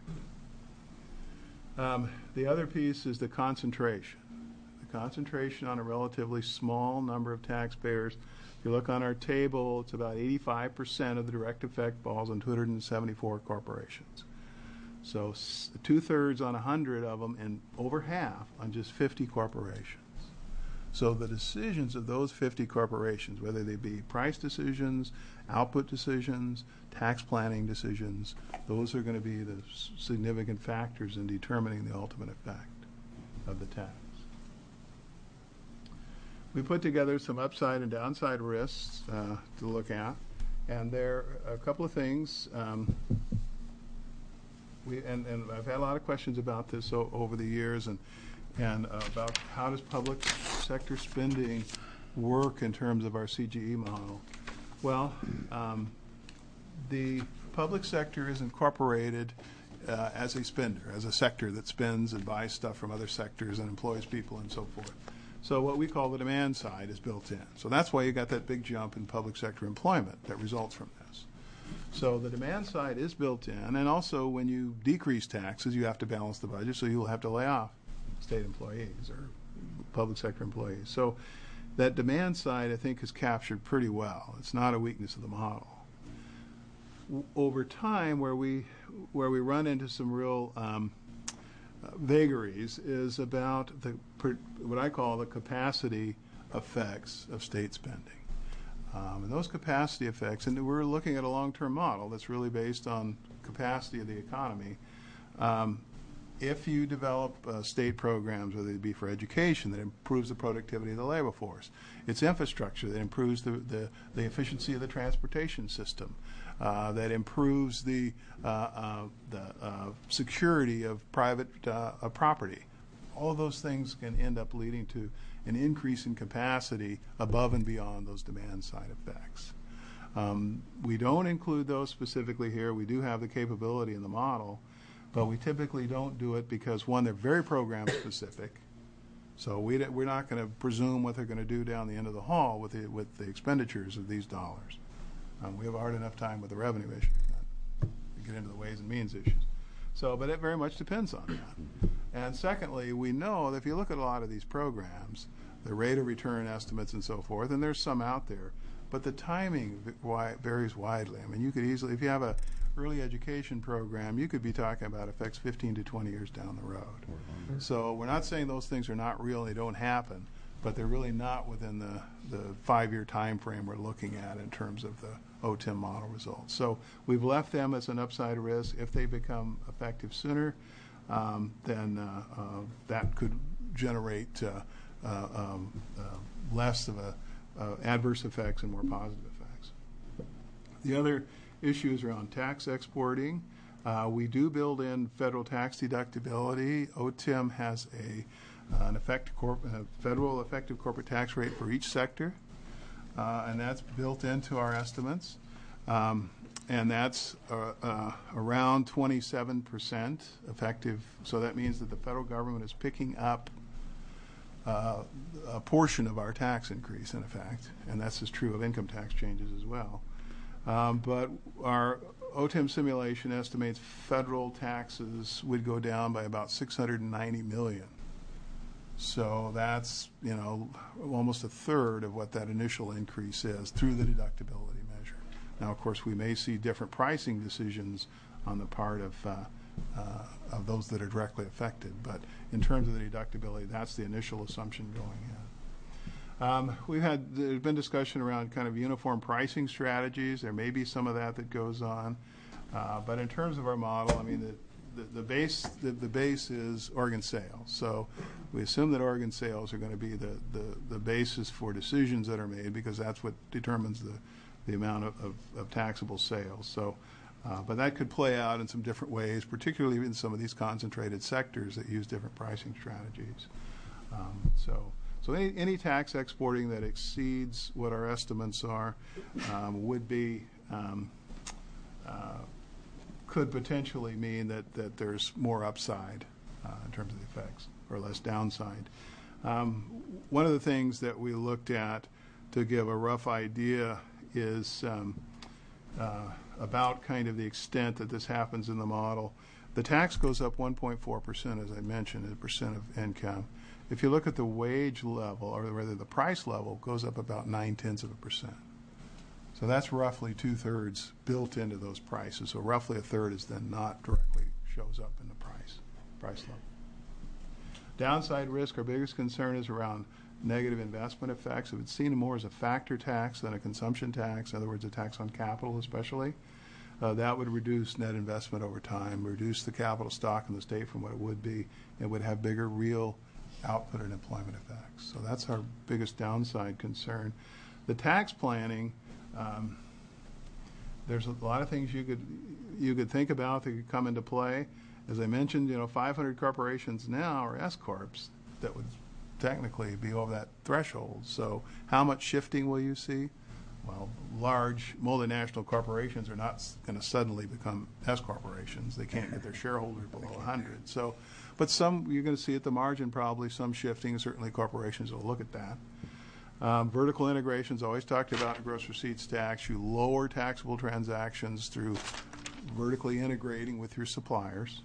[SPEAKER 2] Um, the other piece is the concentration. The concentration on a relatively small number of taxpayers. If you look on our table, it's about eighty-five percent of the direct effect falls on two hundred seventy-four corporations. So two-thirds on one hundred of them and over half on just fifty corporations. So the decisions of those fifty corporations, whether they be price decisions, output decisions, tax planning decisions, those are going to be the significant factors in determining the ultimate effect of the tax. We put together some upside and downside risks uh, to look at, and there are a couple of things. Um, we and, and I've had a lot of questions about this o over the years, and and uh, about how does public sector spending work in terms of our C G E model. Well, um, the public sector is incorporated uh, as a spender, as a sector that spends and buys stuff from other sectors and employs people and so forth. So what we call the demand side is built in. So that's why you got that big jump in public sector employment that results from this. So the demand side is built in, and also when you decrease taxes, you have to balance the budget, so you'll have to lay off state employees or public sector employees. So that demand side, I think, is captured pretty well. It's not a weakness of the model. W over time, where we where we run into some real um, uh, vagaries is about the what I call the capacity effects of state spending. Um, and those capacity effects, and we're looking at a long-term model that's really based on capacity of the economy. Um, if you develop uh, state programs, whether it be for education, that improves the productivity of the labor force, it's infrastructure that improves the, the, the efficiency of the transportation system, uh, that improves the, uh, uh, the uh, security of private uh, uh, property. All of those things can end up leading to an increase in capacity above and beyond those demand side effects. Um, we don't include those specifically here. We do have the capability in the model, but we typically don't do it because, one, they're very program specific. So we, we're not going to presume what they're going to do down the end of the hall with the, with the expenditures of these dollars. Um, we have a hard enough time with the revenue issues, not to get into the ways and means issues. So, but it very much depends on that. And secondly, we know that if you look at a lot of these programs, the rate of return estimates and so forth, and there's some out there, but the timing varies widely. I mean, you could easily, if you have a early education program, you could be talking about effects fifteen to twenty years down the road. Mm-hmm. So we're not saying those things are not real, they don't happen, but they're really not within the, the five-year time frame we're looking at in terms of the, O T I M model results. So we've left them as an upside risk. If they become effective sooner, um, then uh, uh, that could generate uh, uh, um, uh, less of a uh, adverse effects and more positive effects. The other issue is around tax exporting. Uh, we do build in federal tax deductibility. O T I M has a uh, an effective corp- uh, federal effective corporate tax rate for each sector, uh, and that's built into our estimates. Um, and that's uh, uh, around twenty-seven percent effective. So that means that the federal government is picking up uh, a portion of our tax increase, in effect, and that's as true of income tax changes as well. Um, but our O T I M simulation estimates federal taxes would go down by about six hundred ninety million dollars. So that's, you know, almost a third of what that initial increase is through the deductibility measure. Now, of course, we may see different pricing decisions on the part of uh, uh, of those that are directly affected, but in terms of the deductibility, that's the initial assumption going in. Um, we've had, there's been discussion around kind of uniform pricing strategies. There may be some of that that goes on. Uh, but in terms of our model, I mean, the, the, the base the, the base is Oregon sales. So we assume that Oregon sales are going to be the, the, the basis for decisions that are made, because that's what determines the, the amount of, of, of taxable sales. So, uh, but that could play out in some different ways, particularly in some of these concentrated sectors that use different pricing strategies. Um, so. So any, any tax exporting that exceeds what our estimates are um, would be, um, uh, could potentially mean that, that there's more upside uh, in terms of the effects, or less downside. Um, one of the things that we looked at to give a rough idea is um, uh, about kind of the extent that this happens in the model. The tax goes up one point four percent, as I mentioned, as a percent of income. If you look at the wage level, or rather the price level, goes up about nine-tenths of a percent. So that's roughly two-thirds built into those prices. So roughly a third is then not directly shows up in the price, price level. Downside risk, our biggest concern is around negative investment effects. If it's seen more as a factor tax than a consumption tax, in other words, a tax on capital especially, uh, that would reduce net investment over time, reduce the capital stock in the state from what it would be. It would have bigger real output and employment effects. So that's our biggest downside concern. The tax planning, um, there's a lot of things you could you could think about that could come into play. As I mentioned, you know, five hundred corporations now are S corps that would technically be over that threshold. So how much shifting will you see? Well, large multinational corporations are not going to suddenly become S corporations. They can't get their shareholders below one hundred. So, but some you're going to see at the margin probably some shifting. Certainly, corporations will look at that. Um, vertical integration is always talked about in gross receipts tax. You lower taxable transactions through vertically integrating with your suppliers.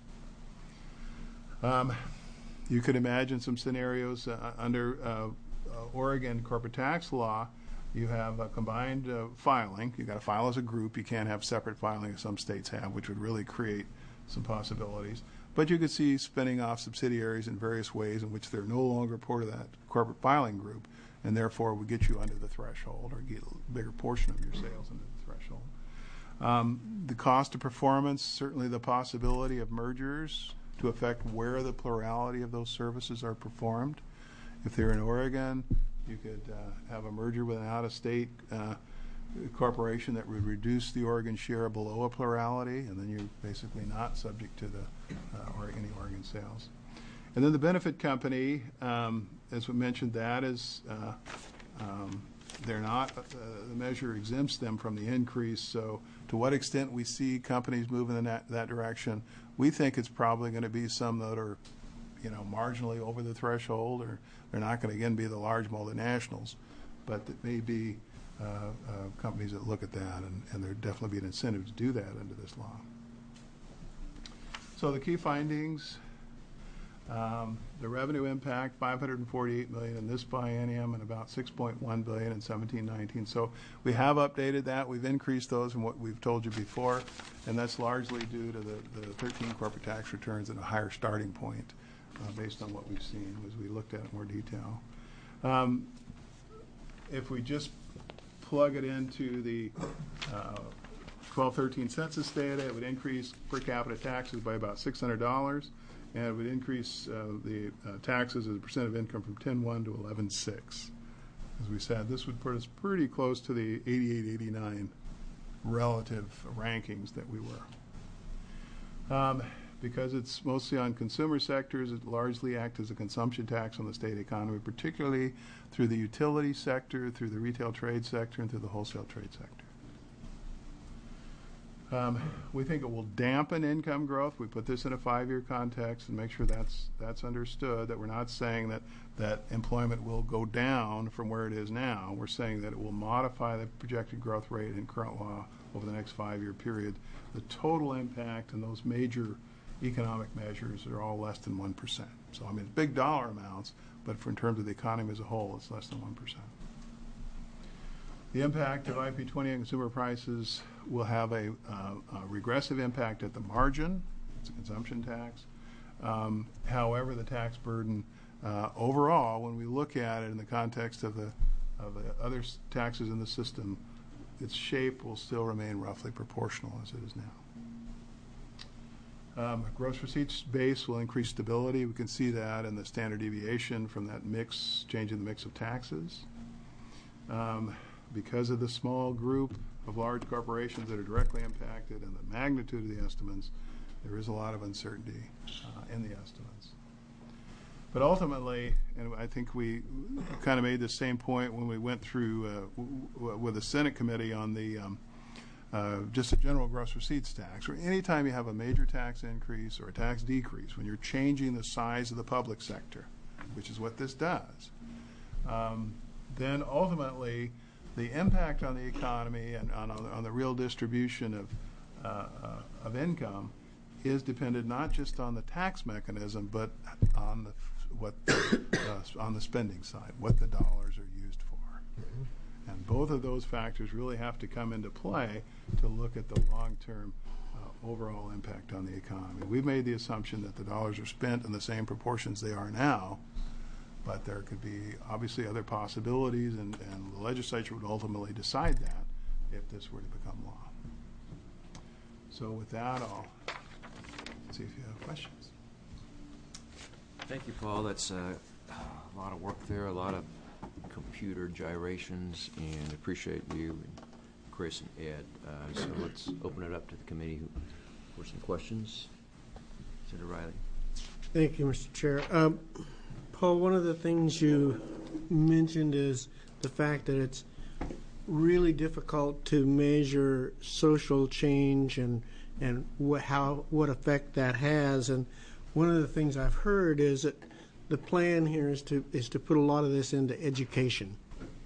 [SPEAKER 2] Um, you could imagine some scenarios uh, under uh, uh, Oregon corporate tax law. You have a combined uh, filing. You've got to file as a group. You can't have separate filing as some states have, which would really create some possibilities. But you could see spinning off subsidiaries in various ways in which they're no longer part of that corporate filing group, and therefore would get you under the threshold or get a bigger portion of your sales into the threshold. Um, the cost of performance, certainly the possibility of mergers to affect where the plurality of those services are performed. If they're in Oregon, you could uh, have a merger with an out-of-state uh, corporation that would reduce the Oregon share below a plurality, and then you're basically not subject to the uh, or any Oregon sales. And then the benefit company, um, as we mentioned, that is uh, um, they're not uh, the measure exempts them from the increase. So to what extent we see companies moving in that, that direction, we think it's probably going to be some that are, you know, marginally over the threshold, or they're not going to again be the large multinationals, but it may be uh, uh, companies that look at that, and, and there'd definitely be an incentive to do that under this law. So the key findings, um, the revenue impact, five hundred forty-eight million dollars in this biennium and about six point one billion dollars in seventeen nineteen. So we have updated that. We've increased those from what we've told you before, and that's largely due to the, the thirteen corporate tax returns and a higher starting point uh, based on what we've seen as we looked at it in more detail. Um, if we just plug it into the uh, twelve thirteen census data, it would increase per capita taxes by about six hundred dollars, and it would increase uh, the uh, taxes as a percent of income from ten one to eleven six. As we said, this would put us pretty close to the eighty-eight, eighty-nine relative rankings that we were. Um, because it's mostly on consumer sectors, it largely acts as a consumption tax on the state economy, particularly through the utility sector, through the retail trade sector, and through the wholesale trade sector. Um, we think it will dampen income growth. We put this in a five-year context and make sure that's that's understood, that we're not saying that, that employment will go down from where it is now. We're saying that it will modify the projected growth rate in current law over the next five-year period. The total impact in those major economic measures are all less than one percent. So, I mean, big dollar amounts, but for in terms of the economy as a whole, it's less than one percent. The impact of I P twenty on consumer prices will have a, uh, a regressive impact at the margin. It's a consumption tax. Um, however, the tax burden uh, overall, when we look at it in the context of the, of the other s- taxes in the system, its shape will still remain roughly proportional as it is now. Um, gross receipts base will increase stability. We can see that in the standard deviation from that mix, changing the mix of taxes. Um, because of the small group of large corporations that are directly impacted and the magnitude of the estimates, there is a lot of uncertainty uh, in the estimates. But ultimately, and I think we kind of made the same point when we went through uh, w- w- with the Senate committee on the um, uh, just a general gross receipts tax, or anytime you have a major tax increase or a tax decrease, when you're changing the size of the public sector, which is what this does, um, then ultimately the impact on the economy and on, on the real distribution of, uh, uh, of income is dependent not just on the tax mechanism, but on the what uh, on the spending side, what the dollars are used for. Mm-hmm. And both of those factors really have to come into play to look at the long-term uh, overall impact on the economy. We've made the assumption that the dollars are spent in the same proportions they are now, but there could be obviously other possibilities, and, and the legislature would ultimately decide that if this were to become law. So with that, I'll see if you have questions.
[SPEAKER 1] Thank you, Paul. That's uh, a lot of work there, a lot of computer gyrations, and appreciate you and Chris and Ed. Uh, so let's open it up to the committee for some questions. Senator Riley.
[SPEAKER 4] Thank you, Mister Chair. Um, Paul, one of the things you mentioned is the fact that it's really difficult to measure social change and and what how what effect that has. And one of the things I've heard is that the plan here is to is to put a lot of this into education,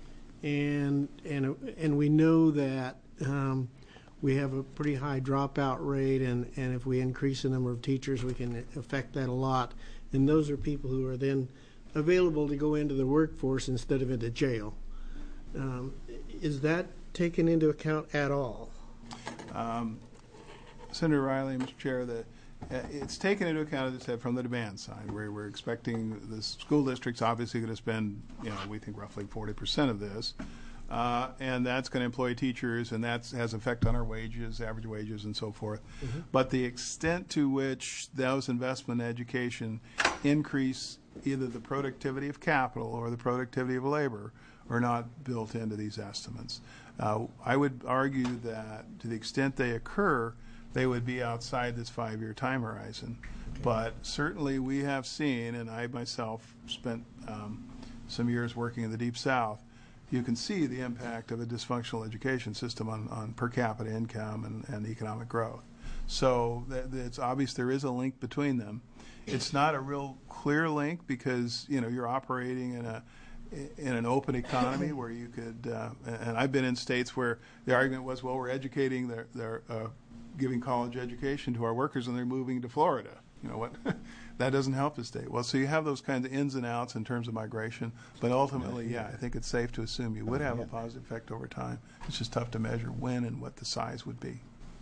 [SPEAKER 4] and and and we know that um, we have a pretty high dropout rate, and, and if we increase the number of teachers, we can affect that a lot. And those are people who are then available to go into the workforce instead of into jail. Um, is that taken into account at all?
[SPEAKER 2] Um, Senator Riley, Mister Chair, the, uh, it's taken into account, as I said, from the demand side, where we're expecting the school district's obviously going to spend, you know, we think roughly forty percent of this, uh, and that's going to employ teachers, and that has effect on our wages, average wages, and so forth. Mm-hmm. But the extent to which those investment in education increase either the productivity of capital or the productivity of labor are not built into these estimates. Uh, I would argue that to the extent they occur, they would be outside this five-year time horizon. Okay. But certainly we have seen, and I myself spent um, some years working in the Deep South, you can see the impact of a dysfunctional education system on, on per capita income and, and economic growth. So th- it's obvious there is a link between them. It's not a real clear link because, you know, you're operating in a in an open economy where you could, uh, and I've been in states where the argument was, well, we're educating, they're, they're uh, giving college education to our workers and they're moving to Florida. You know what? That doesn't help the state. Well, so you have those kinds of ins and outs in terms of migration, but ultimately, yeah, I think it's safe to assume you would have a positive effect over time. It's just tough to measure when and what the size would be.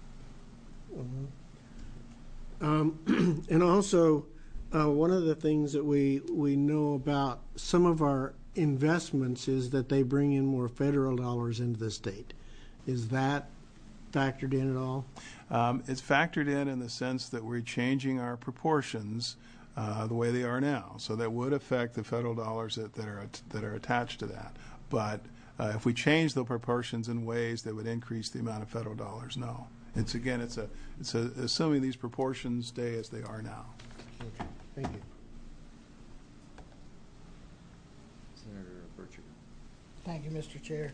[SPEAKER 4] Mm-hmm. Um, and also, uh, one of the things that we, we know about some of our investments is that they bring in more federal dollars into the state. Is that factored in at all?
[SPEAKER 2] Um, it's factored in in the sense that we're changing our proportions uh, the way they are now. So that would affect the federal dollars that, that are that are attached to that. But uh, if we change the proportions in ways that would increase the amount of federal dollars, no. It's again, it's a it's a, assuming these proportions stay as they are now.
[SPEAKER 4] Okay, thank you.
[SPEAKER 1] Senator Burchett.
[SPEAKER 5] Thank you, Mister Chair.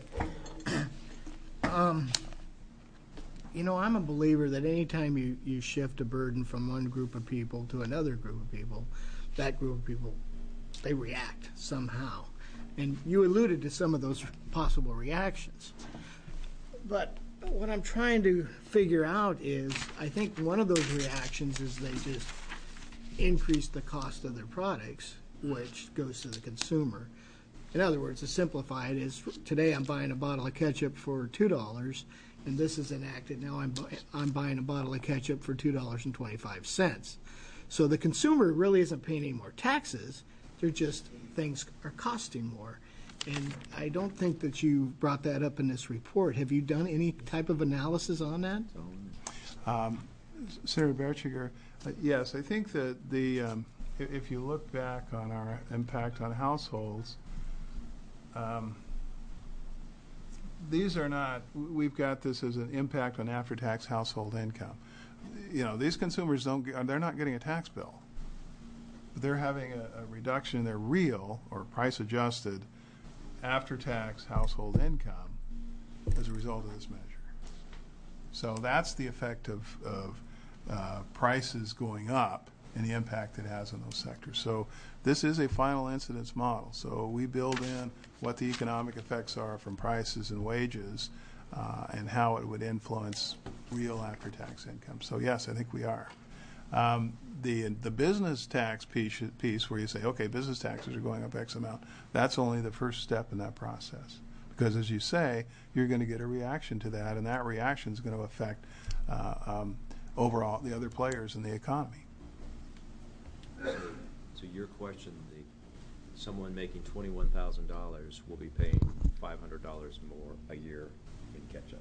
[SPEAKER 5] um, you know, I'm a believer that anytime you, you shift a burden from one group of people to another group of people, that group of people, they react somehow. And you alluded to some of those possible reactions. But what I'm trying to figure out is, I think one of those reactions is they just increase the cost of their products, which goes to the consumer. In other words, to simplify it is, today I'm buying a bottle of ketchup for two dollars, and this is enacted. Now I'm, bu- I'm buying a bottle of ketchup for two dollars and twenty-five cents. So the consumer really isn't paying any more taxes. They're just, things are costing more. And I don't think that you brought that up in this report. Have you done any type of analysis on that?
[SPEAKER 2] Um, Senator Bertschiger, uh, yes, I think that the um, if, if you look back on our impact on households, um, these are not, we've got this as an impact on after-tax household income. You know, these consumers don't, get, they're not getting a tax bill. They're having a, a reduction in their real or price-adjusted after-tax household income as a result of this measure. So that's the effect of, of uh, prices going up and the impact it has on those sectors. So this is a final incidence model. So we build in what the economic effects are from prices and wages uh, and how it would influence real after-tax income. So yes, I think we are. Um, the the business tax piece, piece where you say, okay, business taxes are going up X amount, that's only the first step in that process. Because as you say, you're going to get a reaction to that, and that reaction is going to affect uh, um, overall the other players in the economy.
[SPEAKER 1] So your question, the, someone making twenty-one thousand dollars will be paying five hundred dollars more a year in ketchup.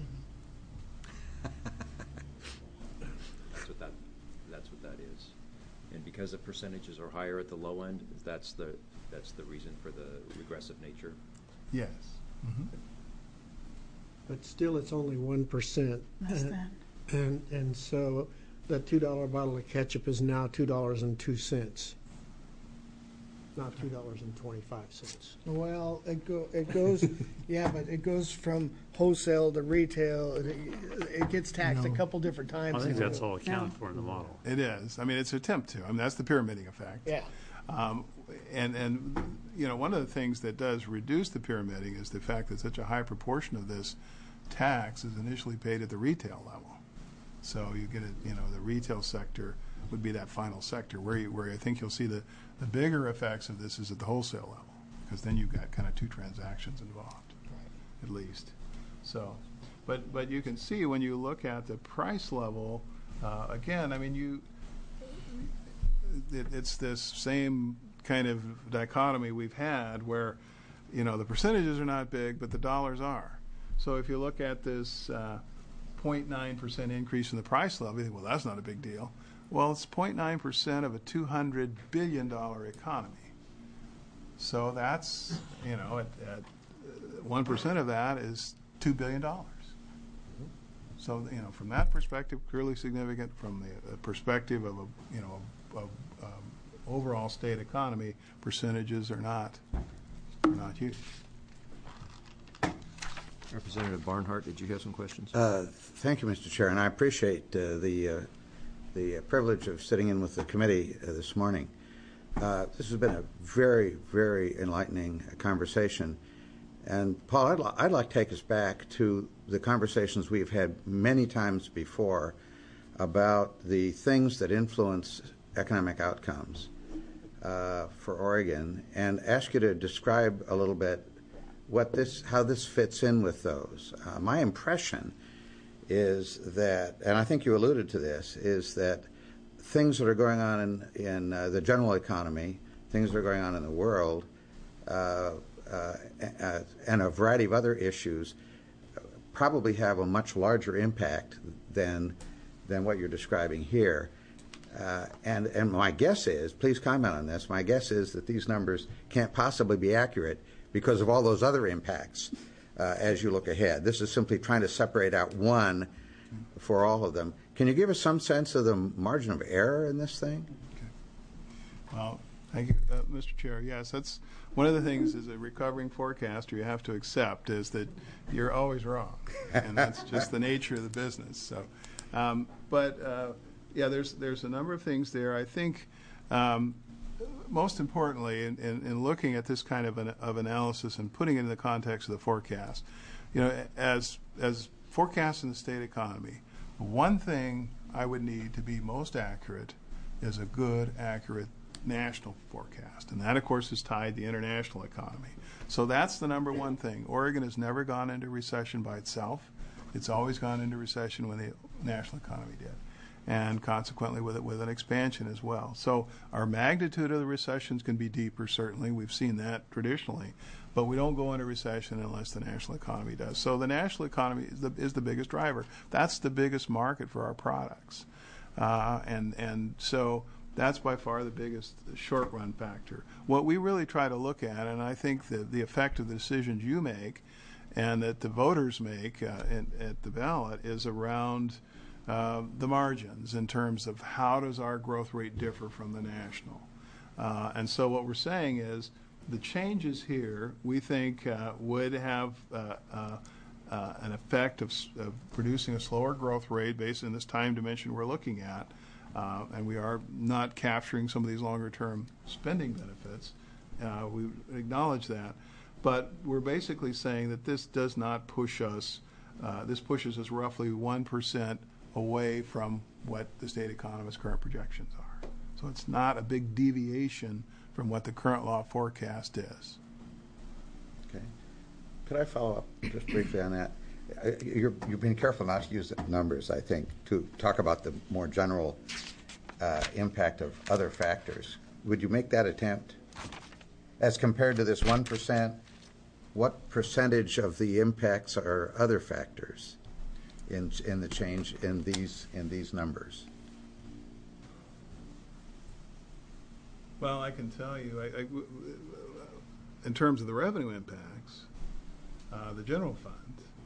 [SPEAKER 1] That's what that, that's what that is. And because the percentages are higher at the low end, that's the, that's the reason for the regressive nature?
[SPEAKER 2] Yes. Mm-hmm.
[SPEAKER 4] But still, it's only one percent.
[SPEAKER 6] Less than.
[SPEAKER 4] And, and so that two dollar bottle of ketchup is now two dollars and two cents, not two dollars and twenty-five cents.
[SPEAKER 5] Well, it go, it goes, yeah, but it goes from wholesale to retail. It, it gets taxed a
[SPEAKER 4] No.
[SPEAKER 5] couple different times.
[SPEAKER 7] I think that's all accounted for in the model.
[SPEAKER 2] It is. I mean, it's an attempt to. I mean, that's the pyramiding effect.
[SPEAKER 5] Yeah.
[SPEAKER 2] Um, and, and, you know, one of the things that does reduce the pyramiding is the fact that such a high proportion of this tax is initially paid at the retail level. So you get it, you know, the retail sector would be that final sector where you, where I think you'll see the, the bigger effects of this is at the wholesale level, because then you've got kind of two transactions involved, at least. So, but but you can see when you look at the price level, uh, again, I mean, you, it, it's this same kind of dichotomy we've had where, you know, the percentages are not big, but the dollars are. So if you look at this uh, zero point nine percent increase in the price level, you think, well, that's not a big deal. Well, it's zero point nine percent of a two hundred billion dollars economy. So that's, you know, at, at one percent of that is two billion dollars. So, you know, from that perspective, clearly significant. From the uh, perspective of a, you know, of, um, overall state economy, percentages are not, are not huge.
[SPEAKER 1] Representative Barnhart, did you have some questions?
[SPEAKER 8] Uh, thank you, Mister Chair, and I appreciate uh, the uh, the privilege of sitting in with the committee uh, this morning. Uh, this has been a very, very enlightening conversation. And Paul, I'd, li I'd like to take us back to the conversations we've had many times before about the things that influence economic outcomes uh, for Oregon, and ask you to describe a little bit what this, how this fits in with those. Uh, my impression is that, and I think you alluded to this, is that things that are going on in, in uh, the general economy, things that are going on in the world, uh, uh, uh, and a variety of other issues probably have a much larger impact than than what you're describing here. Uh, and and my guess is, please comment on this, my guess is that these numbers can't possibly be accurate because of all those other impacts uh, as you look ahead. This is simply trying to separate out one for all of them. Can you give us some sense of the margin of error in this thing?
[SPEAKER 2] Okay. Well, thank you, uh, Mister Chair. Yes, that's one of the things as a recovering forecaster you have to accept is that you're always wrong, and that's just the nature of the business. So, um, but uh, yeah, there's there's a number of things there. I think um, most importantly, in, in, in looking at this kind of an, of analysis and putting it in the context of the forecast, you know, as as forecasting the state economy, one thing I would need to be most accurate is a good, accurate national forecast. And that, of course, is tied to the international economy. So that's the number one thing. Oregon has never gone into recession by itself. It's always gone into recession when the national economy did. And consequently with it, with an expansion as well. So our magnitude of the recessions can be deeper, certainly. We've seen that traditionally. But we don't go into recession unless the national economy does. So the national economy is the, is the biggest driver. That's the biggest market for our products. Uh, and, and so that's by far the biggest short-run factor. What we really try to look at, and I think that the effect of the decisions you make and that the voters make uh, in, at the ballot is around uh, the margins in terms of how does our growth rate differ from the national. Uh, and so what we're saying is the changes here we think uh, would have uh, uh, uh, an effect of, of producing a slower growth rate based on this time dimension we're looking at. Uh, and we are not capturing some of these longer-term spending benefits. Uh, we acknowledge that. But we're basically saying that this does not push us, uh, this pushes us roughly one percent away from what the state economist's current projections are. So it's not a big deviation from what the current law forecast is.
[SPEAKER 8] Okay. Could I follow up just briefly on that? Uh, You're, you've been careful not to use numbers, I think, to talk about the more general uh, impact of other factors. Would you make that attempt? As compared to this one percent, what percentage of the impacts are other factors in in the change in these in these numbers?
[SPEAKER 2] Well, I can tell you, I, I, in terms of the revenue impacts, uh, the general fund,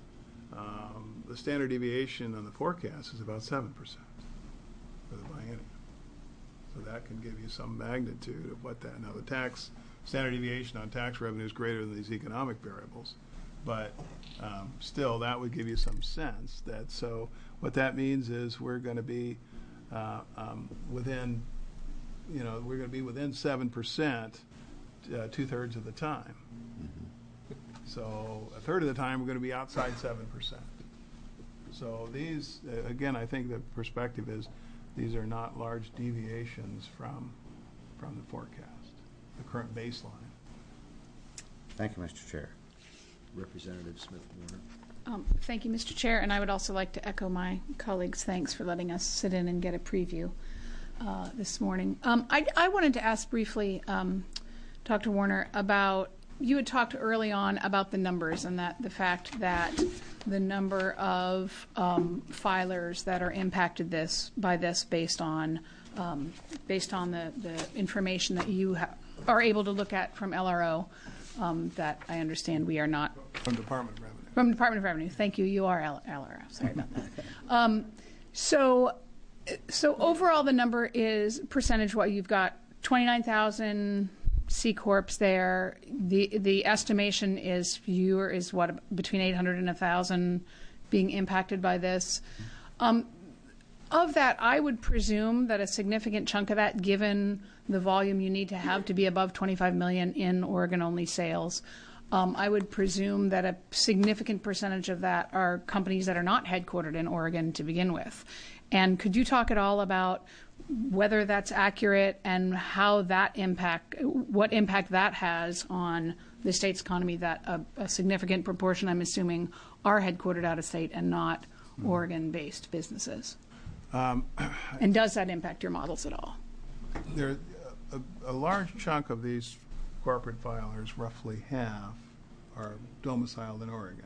[SPEAKER 2] um, the standard deviation on the forecast is about seven percent for the biennium. So that can give you some magnitude of what that. Now, the tax standard deviation on tax revenue is greater than these economic variables, but um, still, that would give you some sense that. So what that means is we're going to be uh, um, within. You know, we're going to be within seven percent uh, two-thirds of the time. Mm-hmm. So a third of the time, we're going to be outside seven percent. So these, uh, again, I think the perspective is these are not large deviations from from the forecast, the current baseline.
[SPEAKER 8] Thank you, Mister Chair.
[SPEAKER 1] Representative Smith-Warner.
[SPEAKER 6] Um, thank you, Mister Chair, and I would also like to echo my colleagues' thanks for letting us sit in and get a preview Uh, this morning. Um, I, I wanted to ask briefly, um, Doctor Warner, about, you had talked early on about the numbers and that the fact that the number of um, filers that are impacted this by this based on um, based on the, the information that you ha- are able to look at from L R O um, that I understand we are not.
[SPEAKER 2] From Department of Revenue.
[SPEAKER 6] From Department of Revenue. Thank you. You are L- LRO. Sorry about that. Um, so So overall, the number is percentage. What you've got, twenty-nine thousand C corps there. The the estimation is fewer is what between eight hundred and a thousand being impacted by this. Um, of that, I would presume that a significant chunk of that, given the volume you need to have to be above twenty-five million in Oregon only sales, um, I would presume that a significant percentage of that are companies that are not headquartered in Oregon to begin with. And could you talk at all about whether that's accurate and how that impact, what impact that has on the state's economy, that a, a significant proportion, I'm assuming, are headquartered out of state and not mm-hmm. Oregon-based businesses? Um, and does that impact your models at all?
[SPEAKER 2] There, a, a large chunk of these corporate filers, roughly half, are domiciled in Oregon.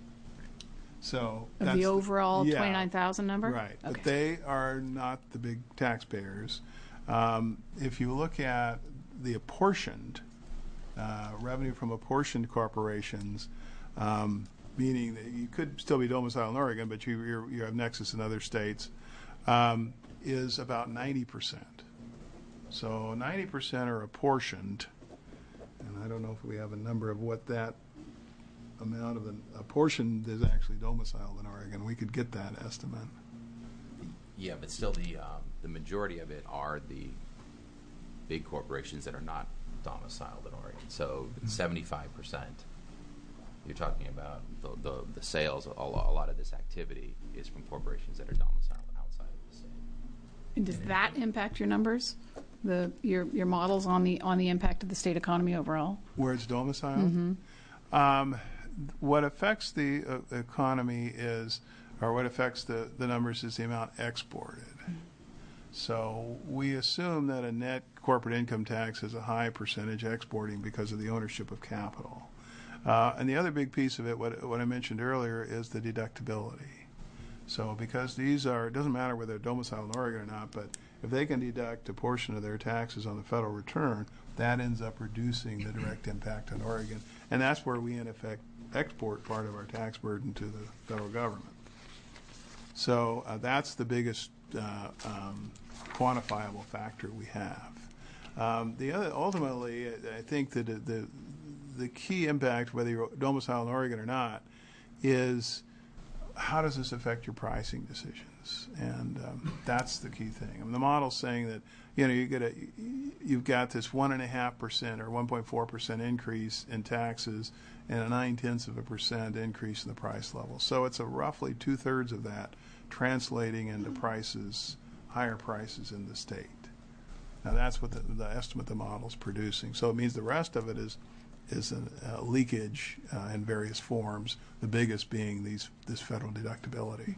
[SPEAKER 2] So
[SPEAKER 6] Of
[SPEAKER 2] that's
[SPEAKER 6] the overall
[SPEAKER 2] yeah,
[SPEAKER 6] twenty-nine thousand number?
[SPEAKER 2] Right, but
[SPEAKER 6] Okay.
[SPEAKER 2] they are not the big taxpayers. Um, if you look at the apportioned uh, revenue from apportioned corporations, um, meaning that you could still be domiciled in Oregon, but you you're, you have nexus in other states, um, is about ninety percent. So ninety percent are apportioned, and I don't know if we have a number of what that amount of an, a portion is actually domiciled in Oregon. We could get that estimate.
[SPEAKER 9] Yeah, but still, the um, the majority of it are the big corporations that are not domiciled in Oregon. So seventy-five percent, you're talking about the, the, the sales, a lot, a lot of this activity is from corporations that are domiciled outside of the state.
[SPEAKER 6] And does that impact your numbers? The your your models on the on the impact of the state economy overall?
[SPEAKER 2] Where it's domiciled?
[SPEAKER 6] Mm-hmm.
[SPEAKER 2] Um, what affects the uh, economy is, or what affects the, the numbers is the amount exported. So we assume that a net corporate income tax is a high percentage exporting because of the ownership of capital. Uh, and the other big piece of it, what, what I mentioned earlier, is the deductibility. So because these are, it doesn't matter whether they're domiciled in Oregon or not, but if they can deduct a portion of their taxes on the federal return, that ends up reducing the direct impact on Oregon. And that's where we, in effect, export part of our tax burden to the federal government. So uh, that's the biggest uh, um, quantifiable factor we have. Um, the other, ultimately, I think that the the key impact, whether you're domiciled in Oregon or not, is how does this affect your pricing decisions? And um, that's the key thing. I mean, the model's saying that you know you get a you've got this one and a half percent or one point four percent increase in taxes and a nine tenths of a percent increase in the price level. So it's a roughly two thirds of that translating into prices, higher prices in the state. Now that's what the, the estimate the model's producing. So it means the rest of it is is a, a leakage uh, in various forms. The biggest being these this federal deductibility.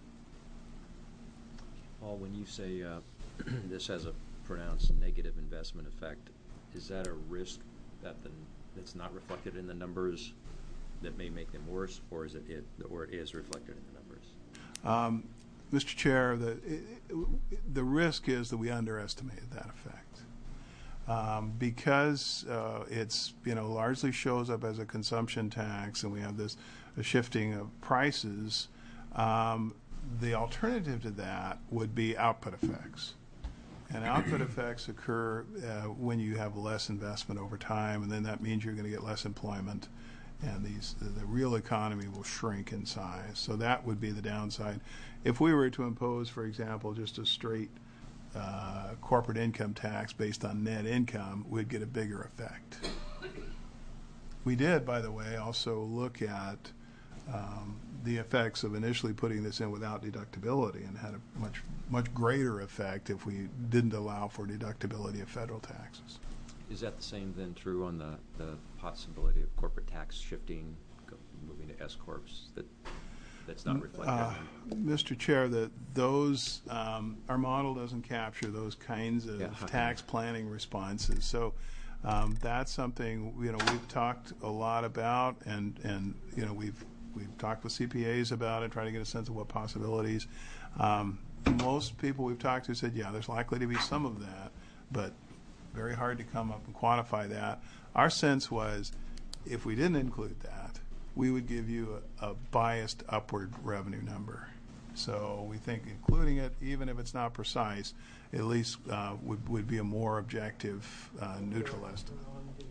[SPEAKER 1] Paul, when you say uh, this has a pronounced negative investment effect, is that a risk that the, that's not reflected in the numbers that may make them worse, or is it, it or it is reflected in the numbers?
[SPEAKER 2] Um, Mister Chair, the it, it, the risk is that we underestimated that effect. Um, because uh, it's you know largely shows up as a consumption tax, and we have this a shifting of prices. Um, the alternative to that would be output effects, and output effects occur uh, when you have less investment over time, and then that means you're going to get less employment, and these the, the real economy will shrink in size. So that would be the downside. If we were to impose, for example, just a straight Uh, corporate income tax based on net income, would get a bigger effect. We did, by the way, also look at um, the effects of initially putting this in without deductibility, and had a much much greater effect if we didn't allow for deductibility of federal taxes.
[SPEAKER 1] Is that the same then true on the, the possibility of corporate tax shifting, go, moving to S corps, that that's not reflected?
[SPEAKER 2] Uh, Mister Chair, that those um, our model doesn't capture those kinds of
[SPEAKER 1] Yeah.
[SPEAKER 2] tax planning responses. So um, that's something you know we've talked a lot about, and and you know we've we've talked with C P As about it, trying to get a sense of what possibilities. Um, most people we've talked to said, yeah, there's likely to be some of that, but very hard to come up and quantify that. Our sense was, if we didn't include that, we would give you a, a biased upward revenue number. So we think including it, even if it's not precise, at least uh, would, would be a more objective, uh, neutral estimate.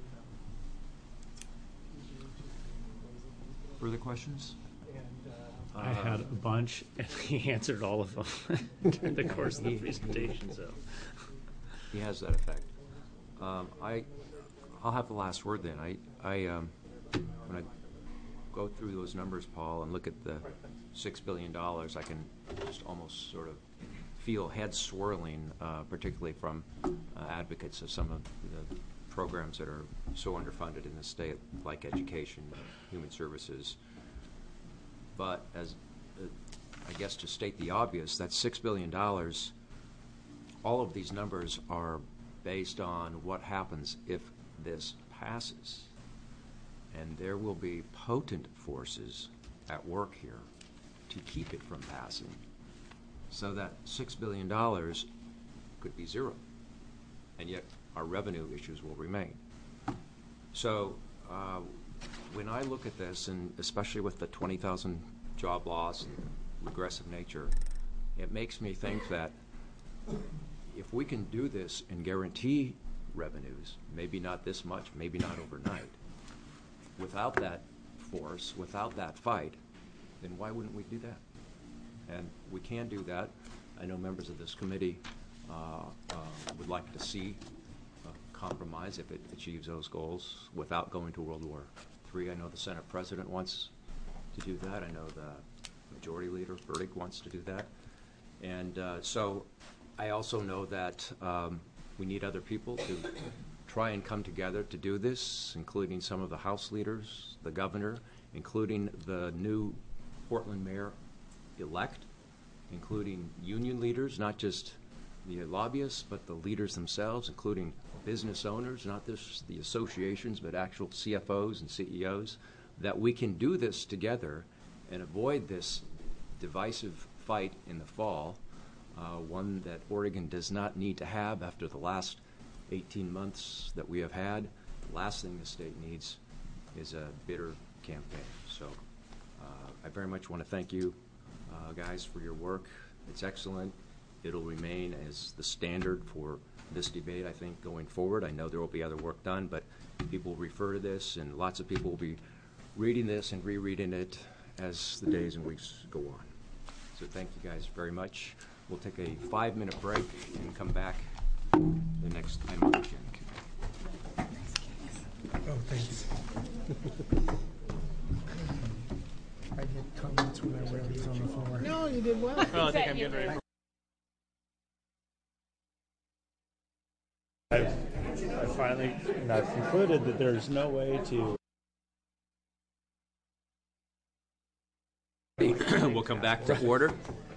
[SPEAKER 1] Further questions?
[SPEAKER 7] I had a bunch, and he answered all of them during the course of the presentation. So
[SPEAKER 1] He has that effect. Um, I, I'll have the last word then. I, I, um, when I go through those numbers, Paul, and look at the six billion dollars, I can just almost sort of feel heads swirling, uh, particularly from uh, advocates of some of the programs that are so underfunded in the state, like education, human services. But as, uh, I guess to state the obvious, that six billion dollars, all of these numbers are based on what happens if this passes, and there will be potent forces at work here to keep it from passing, so that six billion dollars could be zero, and yet our revenue issues will remain. So uh, when I look at this, and especially with the twenty thousand job loss and regressive nature, it makes me think that if we can do this and guarantee revenues, maybe not this much, maybe not overnight, without that force, without that fight, then why wouldn't we do that? And we can do that. I know members of this committee uh, uh, would like to see a compromise if it achieves those goals without going to World War Three. I know the Senate President wants to do that. I know the Majority Leader Burdick wants to do that. And uh, so I also know that um, we need other people to try and come together to do this, including some of the House leaders, the governor, including the new Portland mayor-elect, including union leaders, not just the lobbyists, but the leaders themselves, including business owners, not just the associations, but actual C F Os and C E Os, that we can do this together and avoid this divisive fight in the fall, uh, one that Oregon does not need to have after the last eighteen months that we have had. The last thing the state needs is a bitter campaign. So uh, I very much want to thank you uh, guys for your work. It's excellent. It'll remain as the standard for this debate, I think, going forward. I know there will be other work done, but people will refer to this, and lots of people will be reading this and rereading it as the days and weeks go on. So thank you guys very much. We'll take a five-minute break and come back the next time on the agenda.
[SPEAKER 4] Oh, thanks.
[SPEAKER 3] I get comments when I wear these on the floor.
[SPEAKER 5] No, you did well.
[SPEAKER 3] Oh, I think I'm getting ready for. I've, I finally, and I've concluded that there's no way to.
[SPEAKER 1] We'll come back to order.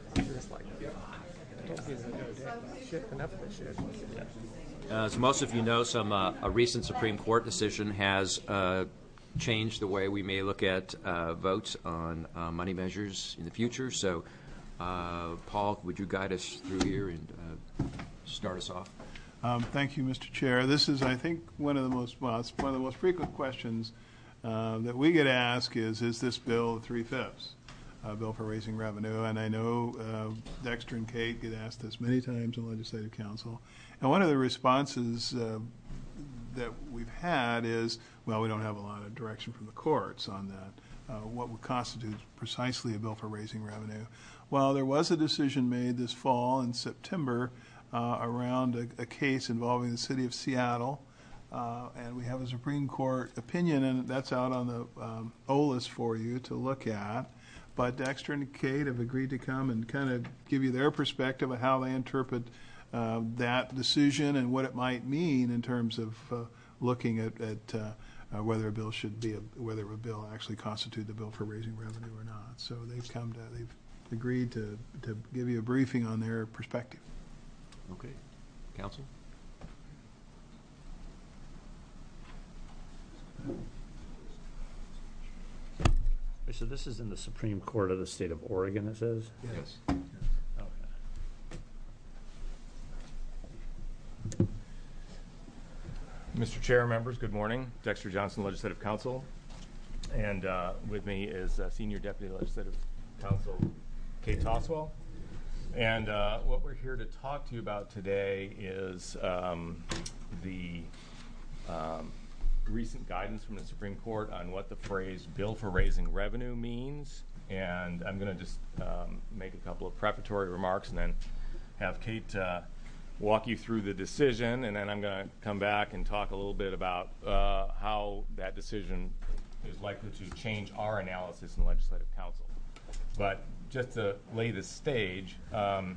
[SPEAKER 1] As most of you know, some uh, a recent Supreme Court decision has uh, changed the way we may look at uh, votes on uh, money measures in the future. So, uh, Paul, would you guide us through here and uh, start us off?
[SPEAKER 2] Um, thank you, Mister Chair. This is, I think, one of the most well, it's one of the most frequent questions uh, that we get asked is, is this bill three-fifths? Uh, bill for raising revenue, and I know uh, Dexter and Kate get asked this many times in Legislative Council. And one of the responses uh, that we've had is, well, we don't have a lot of direction from the courts on that. Uh, what would constitute precisely a bill for raising revenue? Well, there was a decision made this fall in September uh, around a, a case involving the city of Seattle, uh, and we have a Supreme Court opinion, and that's out on the um, O L I S for you to look at. But Dexter and Kate have agreed to come and kind of give you their perspective of how they interpret uh, that decision and what it might mean in terms of uh, looking at, at uh, uh, whether a bill should be a, whether a bill actually constitute the bill for raising revenue or not. So they've come to they've agreed to to give you a briefing on their perspective.
[SPEAKER 1] Okay, Counsel.
[SPEAKER 7] So this is in the Supreme Court of the state of Oregon, it says?
[SPEAKER 1] Yes.
[SPEAKER 7] Okay.
[SPEAKER 10] Mister Chair, members, good morning. Dexter Johnson, Legislative Counsel. And uh, with me is uh, Senior Deputy Legislative Counsel Kate Toswell. And uh, what we're here to talk to you about today is um, the um, recent guidance from the Supreme Court on what the phrase bill for raising revenue means. And I'm going to just um, make a couple of prefatory remarks and then have Kate uh, walk you through the decision, and then I'm going to come back and talk a little bit about uh, how that decision is likely to change our analysis in Legislative Council. But just to lay the stage, um,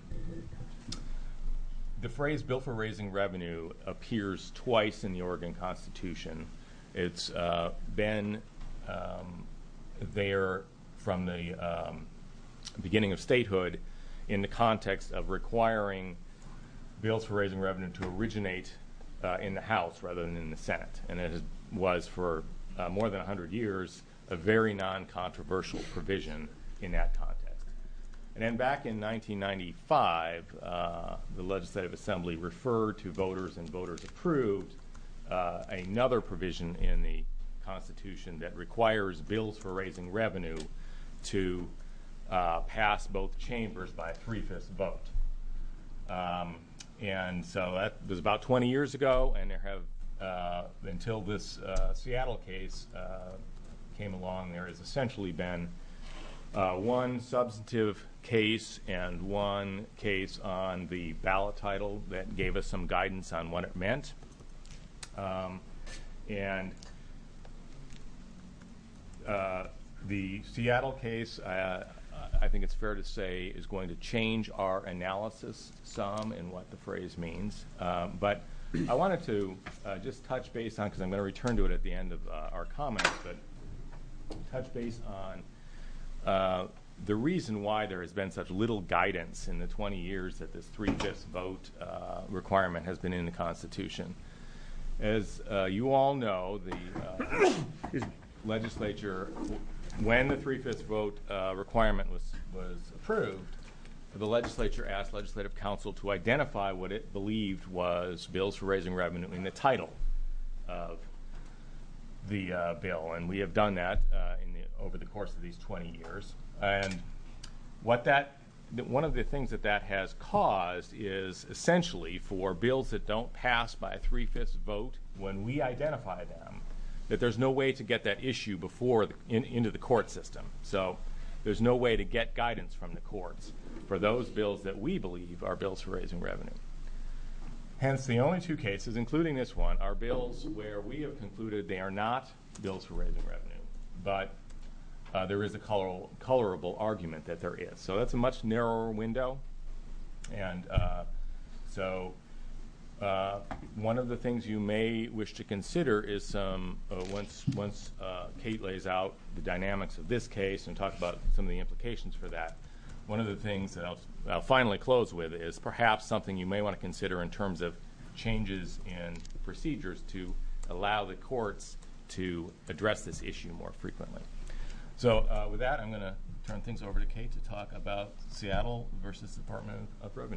[SPEAKER 10] the phrase bill for raising revenue appears twice in the Oregon Constitution. It's uh, been um, there from the um, beginning of statehood in the context of requiring bills for raising revenue to originate uh, in the House rather than in the Senate. And it has was for uh, more than one hundred years a very non-controversial provision in that context. And then back in nineteen ninety-five, uh, the Legislative Assembly referred to voters and voters approved uh, another provision in the Constitution that requires bills for raising revenue to uh, pass both chambers by a three-fifths vote. Um, and so that was about twenty years ago, and there have, uh, until this uh, Seattle case uh, came along, there has essentially been uh, one substantive case and one case on the ballot title that gave us some guidance on what it meant. Um, and uh, the Seattle case, uh, I think it's fair to say, is going to change our analysis some in what the phrase means. Um, but I wanted to uh, just touch base on, because I'm going to return to it at the end of uh, our comments, but touch base on uh, the reason why there has been such little guidance in the twenty years that this three-fifths vote uh, requirement has been in the Constitution. As uh, you all know, the uh, legislature, when the three-fifths vote uh, requirement was, was approved, the legislature asked Legislative Council to identify what it believed was bills for raising revenue in the title of the uh, bill, and we have done that uh, in the, over the course of these twenty years. And what that, one of the things that that has caused is essentially for bills that don't pass by a three-fifths vote, when we identify them, that there's no way to get that issue before the, in, into the court system. So there's no way to get guidance from the courts for those bills that we believe are bills for raising revenue. Hence, the only two cases, including this one, are bills where we have concluded they are not bills for raising revenue, but uh, there is a color, colorable argument that there is. So that's a much narrower window. And uh, so uh, one of the things you may wish to consider is some, uh, once, once uh, Kate lays out the dynamics of this case and talk about some of the implications for that, one of the things that I'll, I'll finally close with is perhaps something you may want to consider in terms of changes in procedures to allow the courts to address this issue more frequently. So uh, with that, I'm going to turn things over to Kate to talk about Seattle versus Department of Revenue.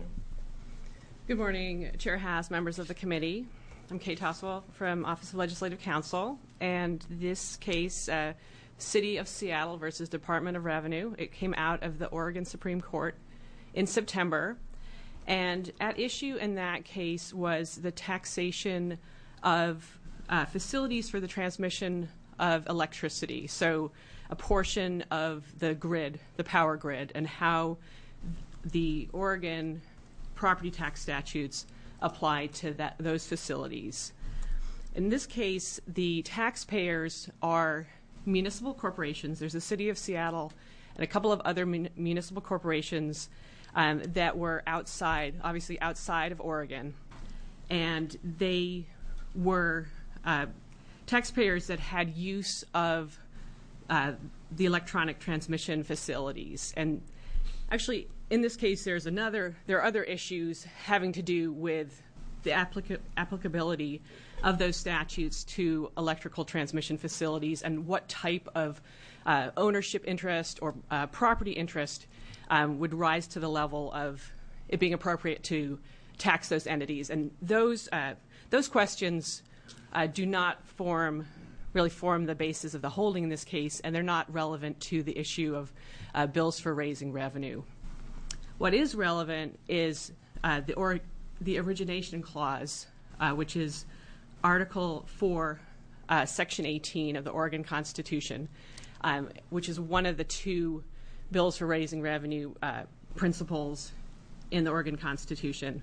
[SPEAKER 11] Good morning, Chair Haas, members of the committee. I'm Kate Toswell from Office of Legislative Counsel, and this case, uh, City of Seattle versus Department of Revenue, it came out of the Oregon Supreme Court in September. And at issue in that case was the taxation of uh, facilities for the transmission of electricity. So a portion of the grid, the power grid, and how the Oregon property tax statutes apply to that, those facilities. In this case, the taxpayers are municipal corporations. There's the City of Seattle and a couple of other mun- municipal corporations um, that were outside, obviously outside of Oregon, and they were uh, taxpayers that had use of uh, the electronic transmission facilities. And actually, in this case, there's another. There are other issues having to do with the applica- applicability of those statutes to electrical transmission facilities and what type of uh, ownership interest or uh, property interest um, would rise to the level of it being appropriate to tax those entities. And those uh, those questions uh, do not form really form the basis of the holding in this case, and they're not relevant to the issue of uh, bills for raising revenue. What is relevant is uh, the or the origination clause, uh, which is Article four, uh, Section eighteen of the Oregon Constitution, um, which is one of the two bills for raising revenue uh, principles in the Oregon Constitution.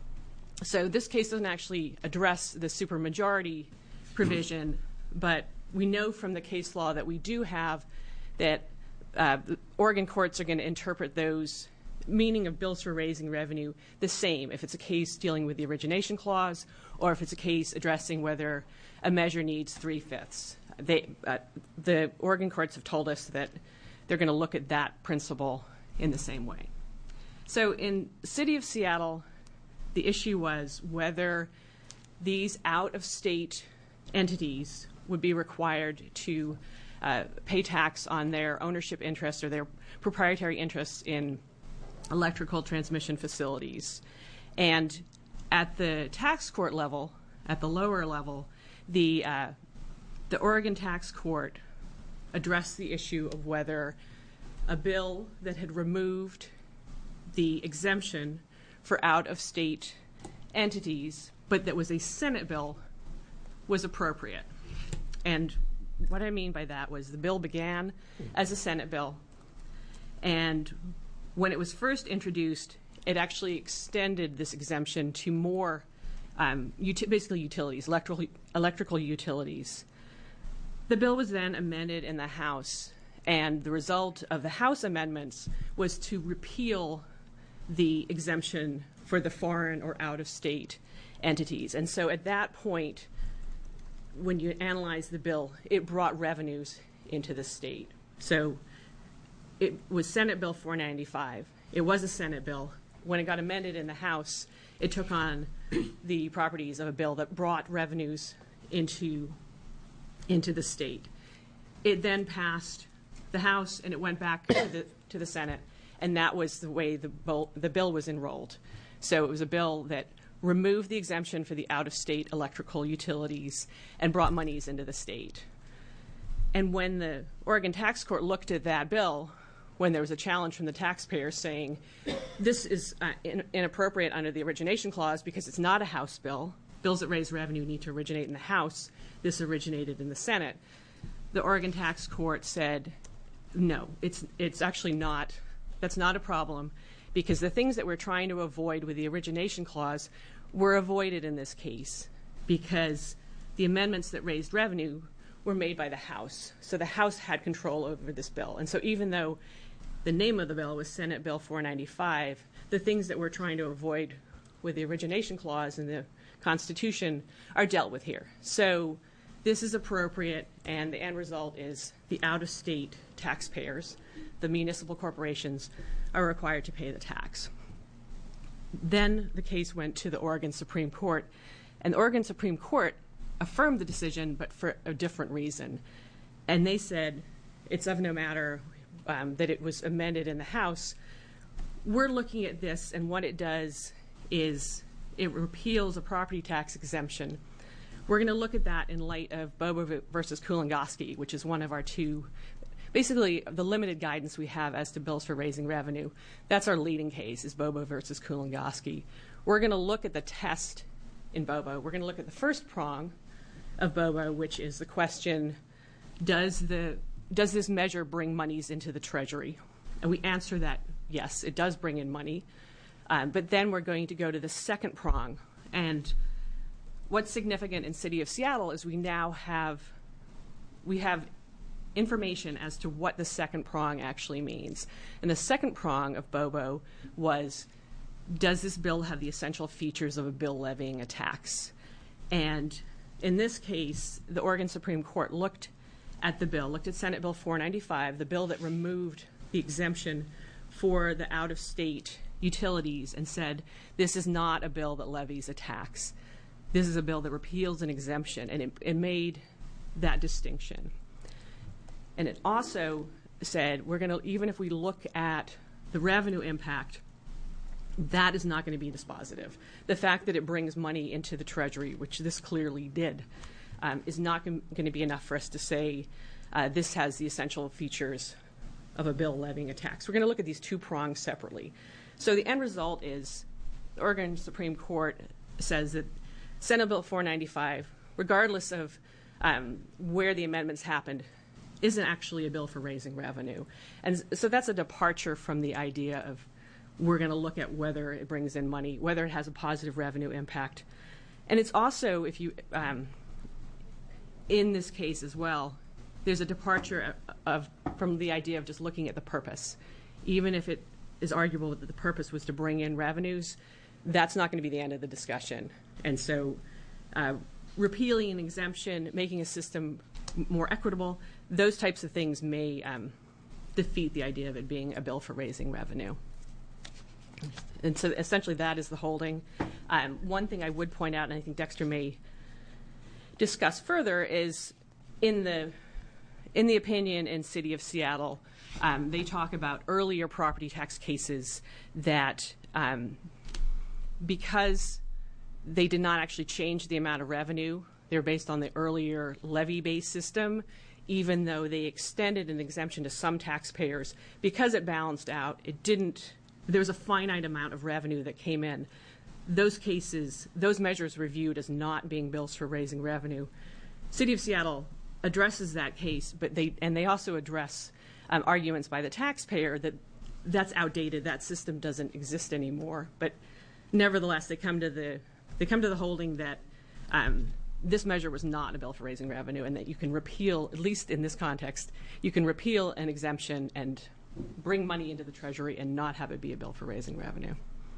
[SPEAKER 11] So this case doesn't actually address the supermajority provision, but we know from the case law that we do have that uh, the Oregon courts are going to interpret those meaning of bills for raising revenue the same if it's a case dealing with the origination clause or if it's a case addressing whether a measure needs three-fifths. They, uh, the Oregon courts have told us that they're going to look at that principle in the same way. So in the City of Seattle, the issue was whether these out-of-state entities would be required to uh, pay tax on their ownership interests or their proprietary interests in electrical transmission facilities. And at the tax court level, at the lower level, the uh, the Oregon tax court addressed the issue of whether a bill that had removed the exemption for out-of-state entities, but that was a Senate bill, was appropriate. And what I mean by that was the bill began as a Senate bill, and when it was first introduced, it actually extended this exemption to more um, uti- basically utilities, electrical, electrical utilities. The bill was then amended in the House, and the result of the House amendments was to repeal the exemption for the foreign or out-of-state entities. And so at that point, when you analyze the bill, it brought revenues into the state. So it was Senate Bill four ninety-five. It was a Senate bill. When it got amended in the House, it took on the properties of a bill that brought revenues into, into the state. It then passed the House, and it went back to the, to the Senate, and that was the way the bill, the bill was enrolled. So it was a bill that removed the exemption for the out-of-state electrical utilities and brought monies into the state. And when the Oregon Tax Court looked at that bill, when there was a challenge from the taxpayers saying this is uh, in, inappropriate under the origination clause because it's not a House bill, bills that raise revenue need to originate in the House, this originated in the Senate, the Oregon Tax Court said, no, it's it's actually not, that's not a problem, because the things that we're trying to avoid with the origination clause were avoided in this case because the amendments that raised revenue were made by the House. So the House had control over this bill. And so even though the name of the bill was Senate Bill four ninety-five, the things that we're trying to avoid with the origination clause in the Constitution are dealt with here. So this is appropriate, and the end result is the out-of-state taxpayers, the municipal corporations, are required to pay the tax. Then the case went to the Oregon Supreme Court, and the Oregon Supreme Court affirmed the decision, but for a different reason. And they said it's of no matter um, that it was amended in the House. We're looking at this, and what it does is it repeals a property tax exemption. We're going to look at that in light of Bobo versus Kulingoski, which is one of our two, basically the limited guidance we have as to bills for raising revenue. That's our leading case, is Bobo versus Kulingoski. We're going to look at the test in Bobo. We're going to look at the first prong of Bobo, which is the question, does the does this measure bring monies into the Treasury? And we answer that, yes, it does bring in money. Um, but then we're going to go to the second prong. And what's significant in City of Seattle is we now have we have information as to what the second prong actually means. And the second prong of Bobo was, does this bill have the essential features of a bill levying a tax? And in this case, the Oregon Supreme Court looked at the bill, looked at Senate Bill four ninety-five, the bill that removed the exemption for the out-of-state utilities, and said, this is not a bill that levies a tax. This is a bill that repeals an exemption, and it, it made that distinction. And it also said, we're going to, even if we look at the revenue impact, that is not going to be dispositive. The fact that it brings money into the Treasury, which this clearly did, um, is not going to be enough for us to say uh, this has the essential features of a bill levying a tax. We're going to look at these two prongs separately. So the end result is the Oregon Supreme Court says that Senate Bill four ninety-five, regardless of um, where the amendments happened, isn't actually a bill for raising revenue. And so that's a departure from the idea of we're going to look at whether it brings in money, whether it has a positive revenue impact. And it's also, if you, um, in this case as well, there's a departure of, of from the idea of just looking at the purpose. Even if it is arguable that the purpose was to bring in revenues, that's not going to be the end of the discussion. And so uh, repealing an exemption, making a system more equitable, those types of things may um, defeat the idea of it being a bill for raising revenue. And so essentially that is the holding. Um, one thing I would point out, and I think Dexter may discuss further is in the in the opinion in City of Seattle, um, they talk about earlier property tax cases that um, because they did not actually change the amount of revenue, they're based on the earlier levy-based system, even though they extended an exemption to some taxpayers, because it balanced out, it didn't, there was a finite amount of revenue that came in. Those cases, those measures were viewed as not being bills for raising revenue. City of Seattle addresses that case, but they, and they also address um, arguments by the taxpayer that that's outdated, that system doesn't exist anymore. But nevertheless, they come to the, they come to the holding that um, this measure was not a bill for raising revenue, and that you can repeal, at least in this context, you can repeal an exemption and bring money into the Treasury and not have it be a bill for raising revenue.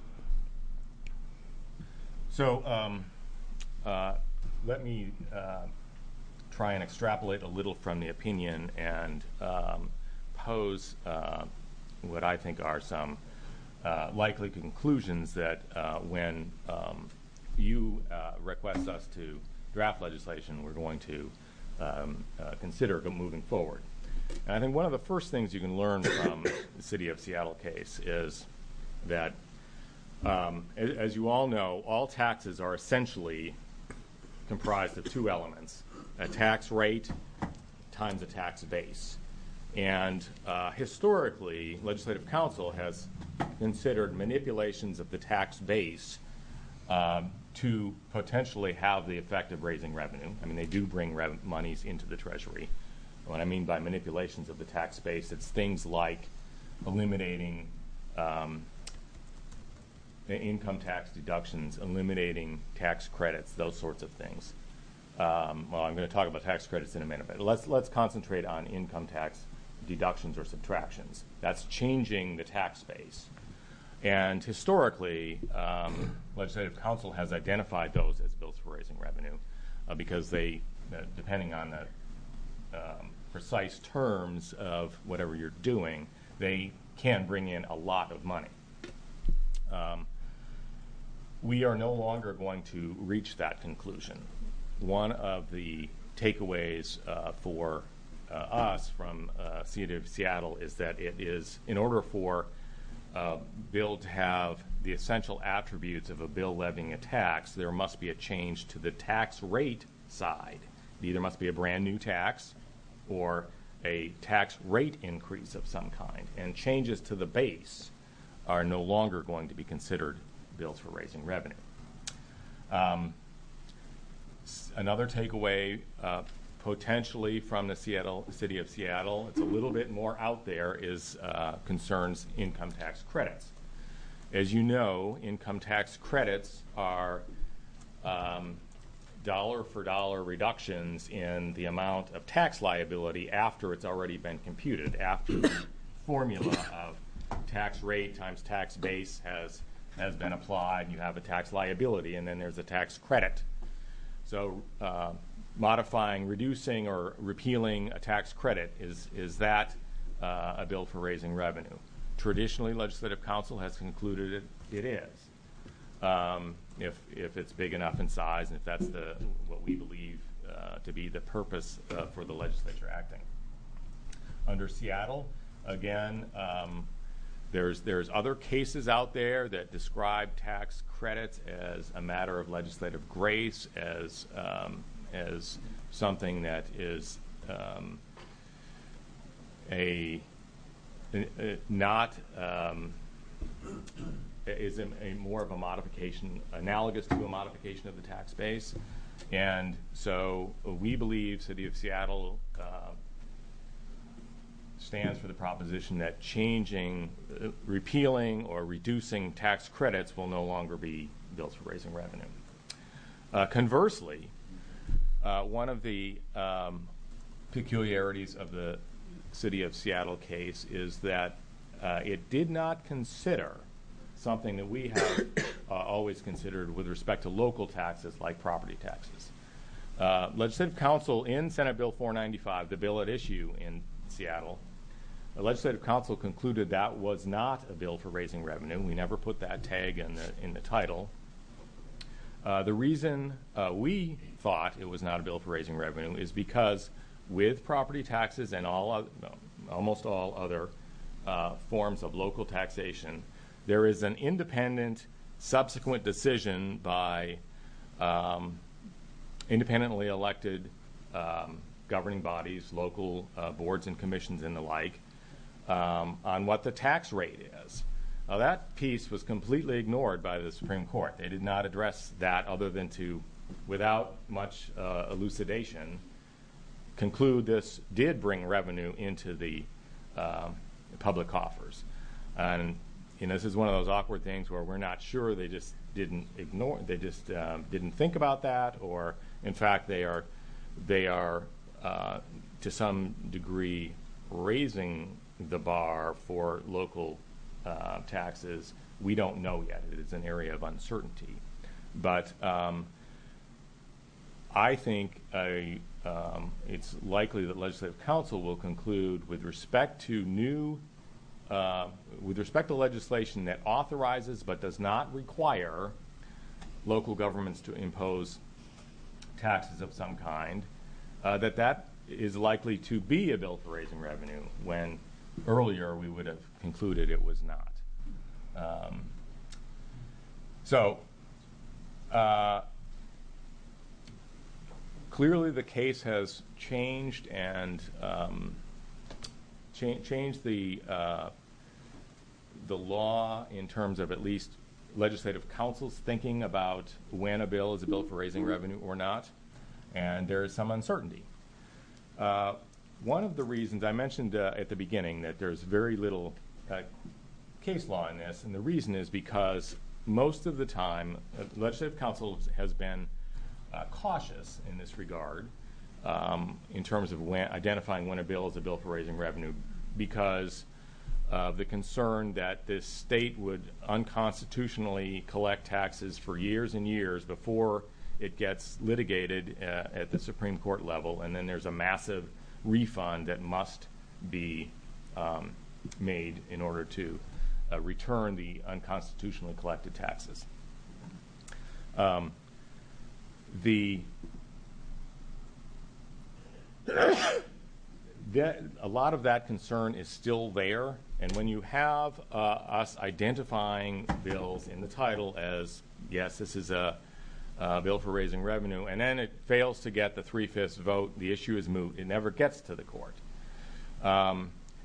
[SPEAKER 10] So um, uh, let me uh, try and extrapolate a little from the opinion and um, pose uh, what I think are some uh, likely conclusions that uh, when um, you uh, request us to draft legislation, we're going to um, uh, consider moving forward. And I think one of the first things you can learn from the City of Seattle case is that, um, as, as you all know, all taxes are essentially comprised of two elements: a tax rate times a tax base. And uh, historically, Legislative Counsel has considered manipulations of the tax base um, to potentially have the effect of raising revenue. I mean, they do bring rev- monies into the Treasury. What I mean by manipulations of the tax base, it's things like eliminating um, the income tax deductions, eliminating tax credits, those sorts of things. Um, well, I'm going to talk about tax credits in a minute, but let's let's concentrate on income tax deductions or subtractions. That's changing the tax base. And historically, um, Legislative Counsel has identified those as bills for raising revenue uh, because they, uh, depending on the um, precise terms of whatever you're doing, they can bring in a lot of money. Um, we are no longer going to reach that conclusion. One of the takeaways uh, for uh, us from uh, City of Seattle is that it is, in order for Uh, bill to have the essential attributes of a bill levying a tax, there must be a change to the tax rate side. It either must be a brand new tax or a tax rate increase of some kind. And changes to the base are no longer going to be considered bills for raising revenue. Um, s- another takeaway uh, potentially from the Seattle City of Seattle, it's a little bit more out there, is uh, concerns income tax credits. As you know, income tax credits are um, dollar for dollar reductions in the amount of tax liability after it's already been computed, after the formula of tax rate times tax base has has been applied, and you have a tax liability, and then there's a tax credit. So uh, modifying, reducing, or repealing a tax credit, is is that uh, a bill for raising revenue? Traditionally, Legislative Counsel has concluded it, it is. Um, if if it's big enough in size, and if that's the what we believe uh, to be the purpose uh, for the legislature acting. Under Seattle, again, um, there's there's other cases out there that describe tax credits as a matter of legislative grace, as um, as something that is um, a, a not um, is a, a more of a modification, analogous to a modification of the tax base. And so we believe City of Seattle uh, stands for the proposition that changing, uh, repealing or reducing tax credits will no longer be bills for raising revenue. Uh, conversely, uh, one of the um, peculiarities of the City of Seattle case is that uh, it did not consider something that we have uh, always considered with respect to local taxes like property taxes. Uh, Legislative Counsel in Senate Bill four ninety-five, the bill at issue in Seattle, the Legislative Counsel concluded that was not a bill for raising revenue. We never put that tag in the in the title. Uh, the reason uh, we thought it was not a bill for raising revenue is because with property taxes and all other, no, almost all other uh, forms of local taxation, there is an independent subsequent decision by um, independently elected um, governing bodies, local uh, boards and commissions and the like, um, on what the tax rate is. Now, that piece was completely ignored by the Supreme Court. They did not address that other than to, without much uh, elucidation, conclude this did bring revenue into the uh, public coffers. And you know, this is one of those awkward things where we're not sure they just didn't ignore, they just um, didn't think about that, or in fact they are, they are uh, to some degree raising the bar for local uh, taxes. We don't know yet. It is an area of uncertainty. But um, I think a, um, it's likely that Legislative Council will conclude with respect to new, uh, with respect to legislation that authorizes but does not require local governments to impose taxes of some kind, uh, that that is likely to be a bill for raising revenue, when earlier we would have concluded it was not. Um, so uh, clearly the case has changed and um, cha changed the uh, the law in terms of at least Legislative Council's thinking about when a bill is a bill for raising revenue or not, and there is some uncertainty. Uh, one of the reasons I mentioned uh, at the beginning that there's very little uh, case law in this, and the reason is because most of the time uh, Legislative Council has been uh, cautious in this regard um, in terms of when, identifying when a bill is a bill for raising revenue, because of the concern that this state would unconstitutionally collect taxes for years and years before it gets litigated uh, at the Supreme Court level, and then there's a massive refund that must be um, made in order to uh, return the unconstitutionally collected taxes. Um, the that, a lot of that concern is still there, and when you have uh, us identifying bills in the title as, yes, this is a Uh, bill for raising revenue, and then it fails to get the three-fifths vote, the issue is moot. It never gets to the court. Um,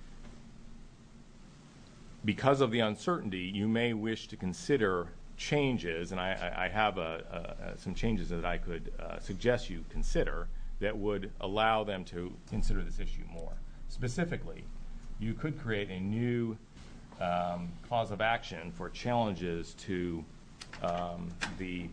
[SPEAKER 10] because of the uncertainty, you may wish to consider changes, and I, I have a, a, some changes that I could uh, suggest you consider that would allow them to consider this issue more. Specifically, you could create a new um, cause of action for challenges to um, the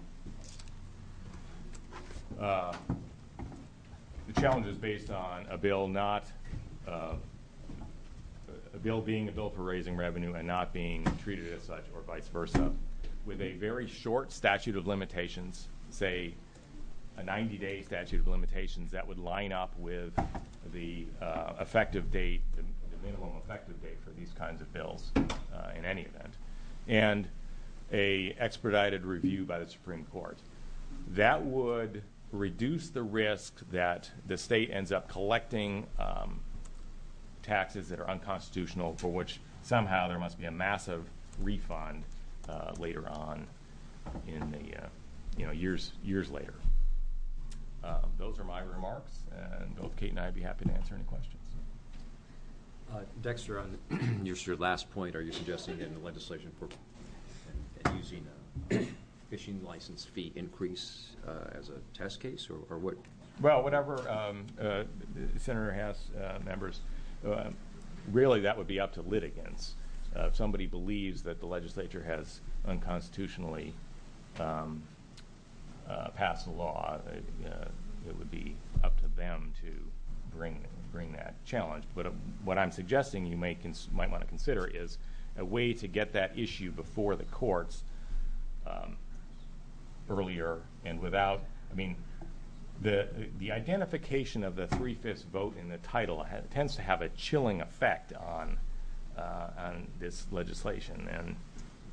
[SPEAKER 10] Uh, the challenge is based on a bill not, uh, a bill being a bill for raising revenue and not being treated as such, or vice versa, with a very short statute of limitations, say a ninety day statute of limitations that would line up with the uh, effective date, the, the minimum effective date for these kinds of bills uh, in any event, and a expedited review by the Supreme Court. That would reduce the risk that the state ends up collecting um, taxes that are unconstitutional, for which somehow there must be a massive refund uh, later on in the uh, you know years years later. Uh, those are my remarks, and both Kate and I would be happy to answer any questions.
[SPEAKER 1] Uh, Dexter, on your, your last point, are you suggesting that in the legislation for and, and using a fishing license fee increase uh, as a test case, or, or what?
[SPEAKER 10] Well, whatever um, uh, Senator Haas, uh, members, uh, really that would be up to litigants. Uh, if somebody believes that the legislature has unconstitutionally um, uh, passed a law, uh, it would be up to them to bring bring that challenge. But uh, what I'm suggesting you may cons might want to consider is a way to get that issue before the courts um, earlier and without, I mean, the the identification of the three-fifths vote in the title ha tends to have a chilling effect on uh, on this legislation, and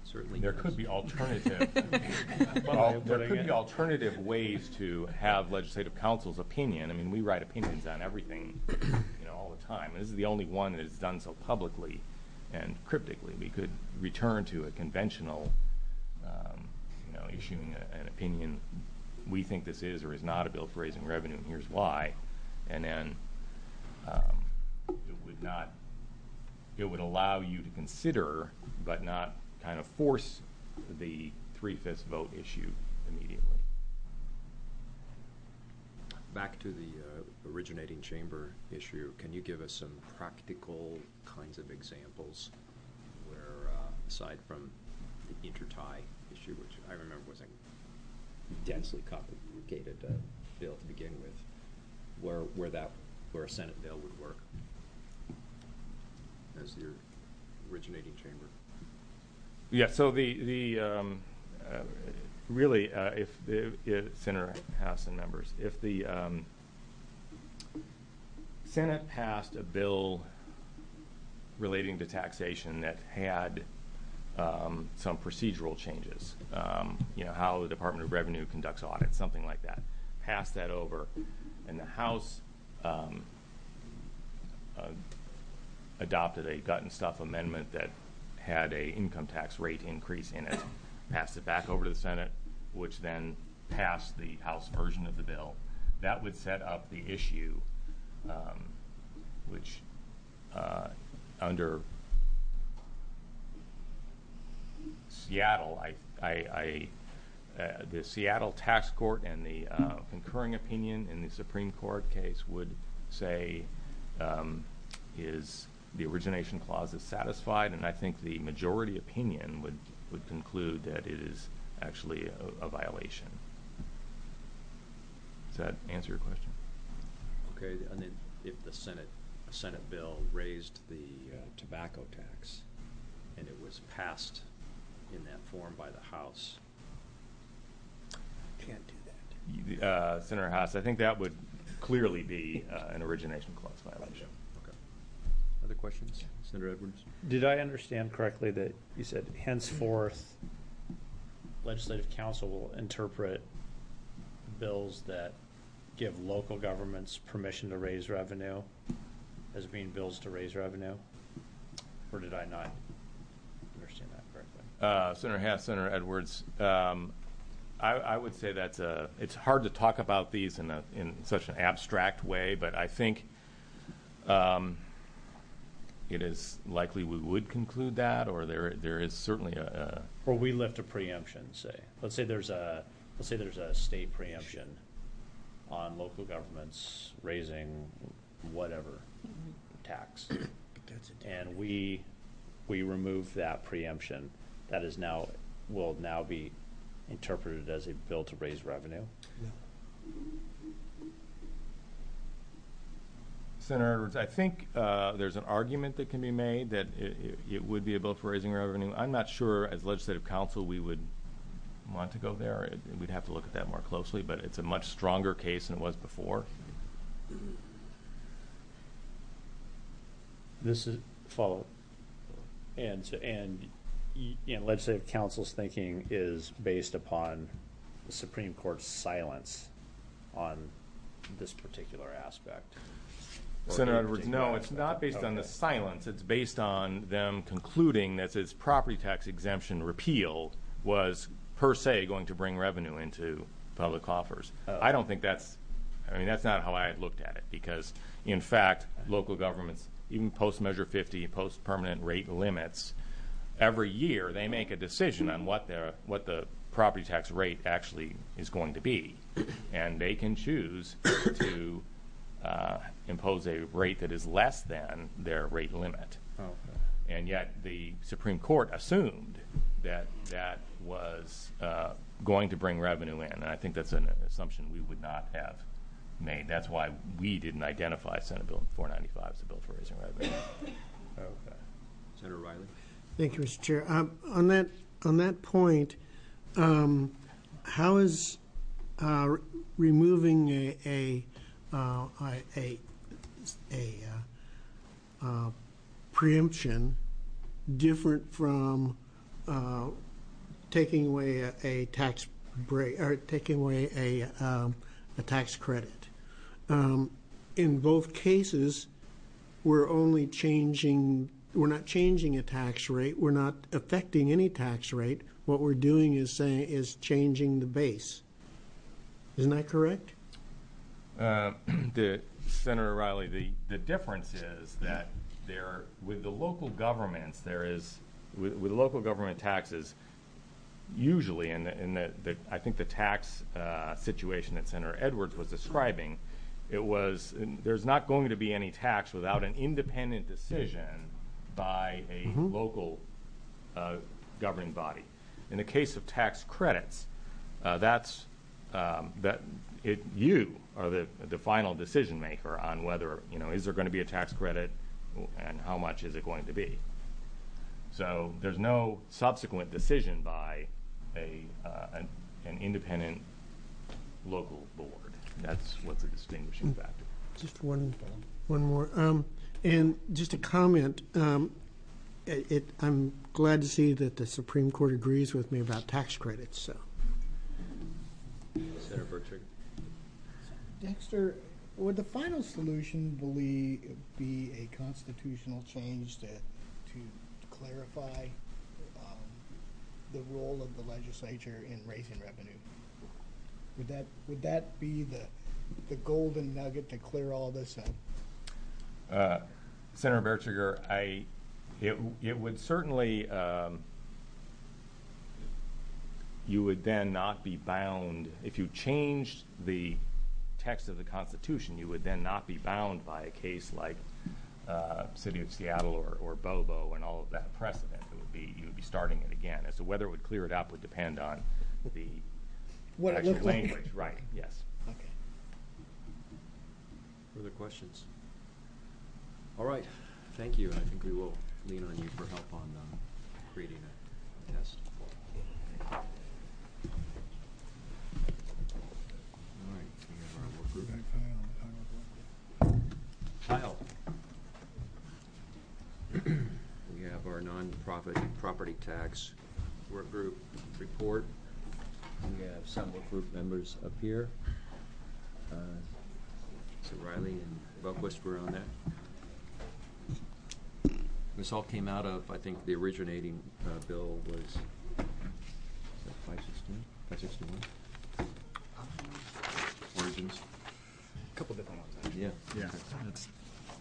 [SPEAKER 1] certainly.
[SPEAKER 10] There
[SPEAKER 1] does.
[SPEAKER 10] could be alternative. well, there could be alternative ways to have legislative council's opinion. I mean, we write opinions on everything, you know, all the time. And this is the only one that is done so publicly and cryptically. We could return to a conventional, um, you know, issuing a, an opinion. We think this is or is not a bill for raising revenue, and here's why. And then um, it would not. It would allow you to consider, but not kind of force the three-fifths vote issue immediately.
[SPEAKER 1] Back to the uh, originating chamber issue, can you give us some practical kinds of examples where, uh, aside from the intertie issue, which I remember was a densely complicated uh, bill to begin with, where where that where a Senate bill would work as your originating chamber?
[SPEAKER 10] Yeah, so the, the um, uh, really, uh, if, the, if Senator House and members, if the um, Senate passed a bill relating to taxation that had um, some procedural changes, um, you know, how the Department of Revenue conducts audits, something like that, passed that over, and the House um, uh, adopted a gut and stuff amendment that had a income tax rate increase in it, passed it back over to the Senate, which then passed the House version of the bill. That would set up the issue, um, which uh, under Seattle, I, I, I uh, the Seattle tax court and the uh, concurring opinion in the Supreme Court case would say um, is the origination clause is satisfied, and I think the majority opinion would, would conclude that it is actually a, a violation. Does that answer your question?
[SPEAKER 1] Okay, and then if the Senate, a Senate bill raised the uh, tobacco tax, and it was passed in that form by the House.
[SPEAKER 5] Can't do that.
[SPEAKER 10] Uh, Senator Haas, I think that would clearly be uh, an origination clause violation.
[SPEAKER 1] Okay. Other questions? Senator Edwards?
[SPEAKER 7] Did I understand correctly that you said henceforth legislative council will interpret bills that give local governments permission to raise revenue as being bills to raise revenue? Or did I not understand that correctly?
[SPEAKER 10] Uh, Senator Haas, Senator Edwards, um, I, I would say that's a, it's hard to talk about these in, a, in such an abstract way, but I think um, it is likely we would conclude that, or there there is certainly a, a
[SPEAKER 7] or we lift a preemption, say. Let's say there's a let's say there's a state preemption on local governments raising whatever tax, and we we remove that preemption. That is now will now be interpreted as a bill to raise revenue.
[SPEAKER 5] No.
[SPEAKER 10] Senator Edwards, I think uh, there's an argument that can be made that it, it, it would be a bill for raising revenue. I'm not sure as legislative council we would want to go there. It, we'd have to look at that more closely, but it's a much stronger case than it was before.
[SPEAKER 7] This is follow, and so, and y- you know, legislative council's thinking is based upon the Supreme Court's silence on this particular aspect.
[SPEAKER 10] Senator Edwards, no, it's not based
[SPEAKER 7] okay.
[SPEAKER 10] on the silence. It's based on them concluding that its property tax exemption repeal was per se going to bring revenue into public coffers.
[SPEAKER 7] Oh.
[SPEAKER 10] I don't think that's, I mean, that's not how I looked at it, because in fact, local governments, even post-Measure fifty, post-permanent rate limits, every year they make a decision on what their what the property tax rate actually is going to be, and they can choose to uh, impose a rate that is less than their rate limit.
[SPEAKER 7] Okay.
[SPEAKER 10] And yet the Supreme Court assumed that that was uh, going to bring revenue in, and I think that's an assumption we would not have made. That's why we didn't identify Senate Bill four ninety-five as a bill for raising revenue.
[SPEAKER 7] Okay.
[SPEAKER 1] Senator Riley?
[SPEAKER 4] Thank you, Mister Chair. Um, on that on that point, um, how is uh, re- removing a a uh, a, a, a uh, uh, preemption different from uh, taking away a, a tax break or taking away a um, a tax credit. Um, in both cases, we're only changing. We're not changing a tax rate. We're not affecting any tax rate. What we're doing is saying is changing the base. Isn't that correct?
[SPEAKER 10] Uh, the Senator Riley, the, the difference is that there, with the local governments, there is, with, with local government taxes, usually in the, in the, the I think the tax uh, situation that Senator Edwards was describing, it was, there's not going to be any tax without an independent decision by a mm-hmm. local uh, governing body. In the case of tax credits, uh, that's um, that it you are the the final decision maker on whether, you know, is there going to be a tax credit and how much is it going to be. So there's no subsequent decision by a uh, an, an independent local board. That's what's a distinguishing factor.
[SPEAKER 4] Just one one more. Um, and just a comment. Um, it, it, I'm glad to see that the Supreme Court agrees with me about tax credits. So,
[SPEAKER 1] Senator Berkshire.
[SPEAKER 5] Dexter, would the final solution believe, be a constitutional change to to clarify um, the role of the legislature in raising revenue? Would that would that be the the golden nugget to clear all this up?
[SPEAKER 10] Uh, Senator Bertschiger, I it it would certainly um, you would then not be bound if you changed the text of the Constitution. You would then not be bound by a case like uh, City of Seattle or, or Bobo and all of that precedent. It would be you would be starting it again. As to whether it would clear it up would depend on the
[SPEAKER 5] what
[SPEAKER 10] actual
[SPEAKER 5] it
[SPEAKER 10] language.
[SPEAKER 5] Like.
[SPEAKER 10] Right. Yes.
[SPEAKER 5] Okay.
[SPEAKER 1] Further questions? All right. Thank you. I think we will lean on you for help on uh, creating a test. All right. We have our work group. Kyle. We have our non-profit property tax work group report. We have some work group members up here. Uh, so Riley and Buckwist were on that. This all came out of, I think, the originating uh, bill was, is that five sixteen? five sixty-one? Origins.
[SPEAKER 12] A couple different ones, actually.
[SPEAKER 1] Yeah.
[SPEAKER 12] Yeah. That's,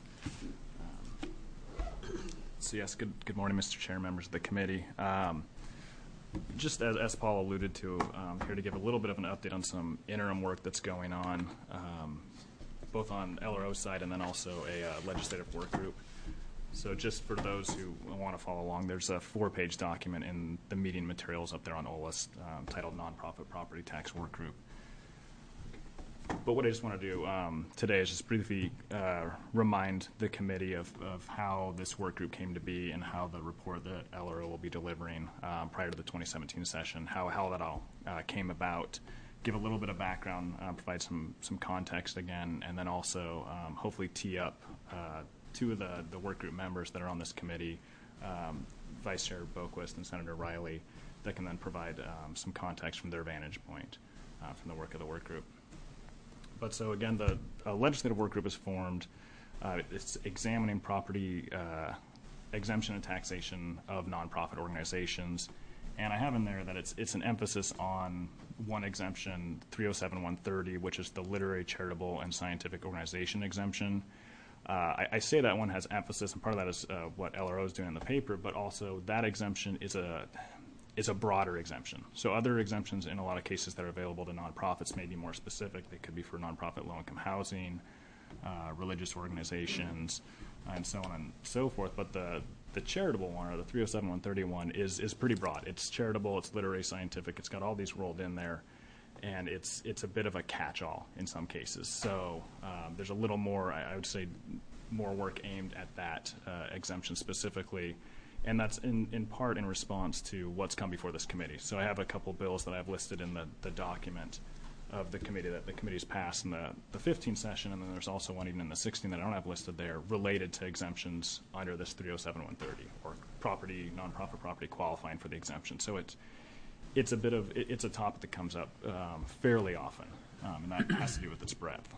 [SPEAKER 12] um, so yes, good good morning, Mister Chair, members of the committee. Um, just as, as Paul alluded to, um, here to give a little bit of an update on some interim work that's going on, um, both on L R O's side and then also a uh, legislative work group. So just for those who want to follow along, there's a four-page document in the meeting materials up there on O L A S um, titled Nonprofit Property Tax Work Group. But what I just want to do um, today is just briefly uh, remind the committee of, of how this work group came to be and how the report that L R O will be delivering um, prior to the twenty seventeen session, how, how that all uh, came about, give a little bit of background, uh, provide some, some context again, and then also um, hopefully tee up uh, two of the, the work group members that are on this committee, um, Vice Chair Boquist and Senator Riley, that can then provide um, some context from their vantage point uh, from the work of the work group. But so again, the uh, legislative work group is formed. Uh, it's examining property uh, exemption and taxation of nonprofit organizations, and I have in there that it's it's an emphasis on one exemption, three oh seven one thirty, which is the literary, charitable, and scientific organization exemption. Uh, I, I say that one has emphasis, and part of that is uh, what L R O is doing in the paper, but also that exemption is a is a broader exemption. So other exemptions in a lot of cases that are available to nonprofits may be more specific. They could be for nonprofit low-income housing, uh, religious organizations, and so on and so forth. But the the charitable one, or the three oh seven one thirty-one, is is pretty broad. It's charitable, it's literary, scientific, it's got all these rolled in there, and it's it's a bit of a catch-all in some cases. So um, there's a little more, I, I would say, more work aimed at that uh, exemption specifically. And that's in, in part in response to what's come before this committee. So I have a couple bills that I've listed in the, the document of the committee that the committee's passed in the, the fifteen session, and then there's also one even in the sixteen that I don't have listed there related to exemptions under this three oh seven one thirty, or property, nonprofit property qualifying for the exemption. So it's it's a bit of, it, it's a topic that comes up um, fairly often, um, and that has to do with its breadth.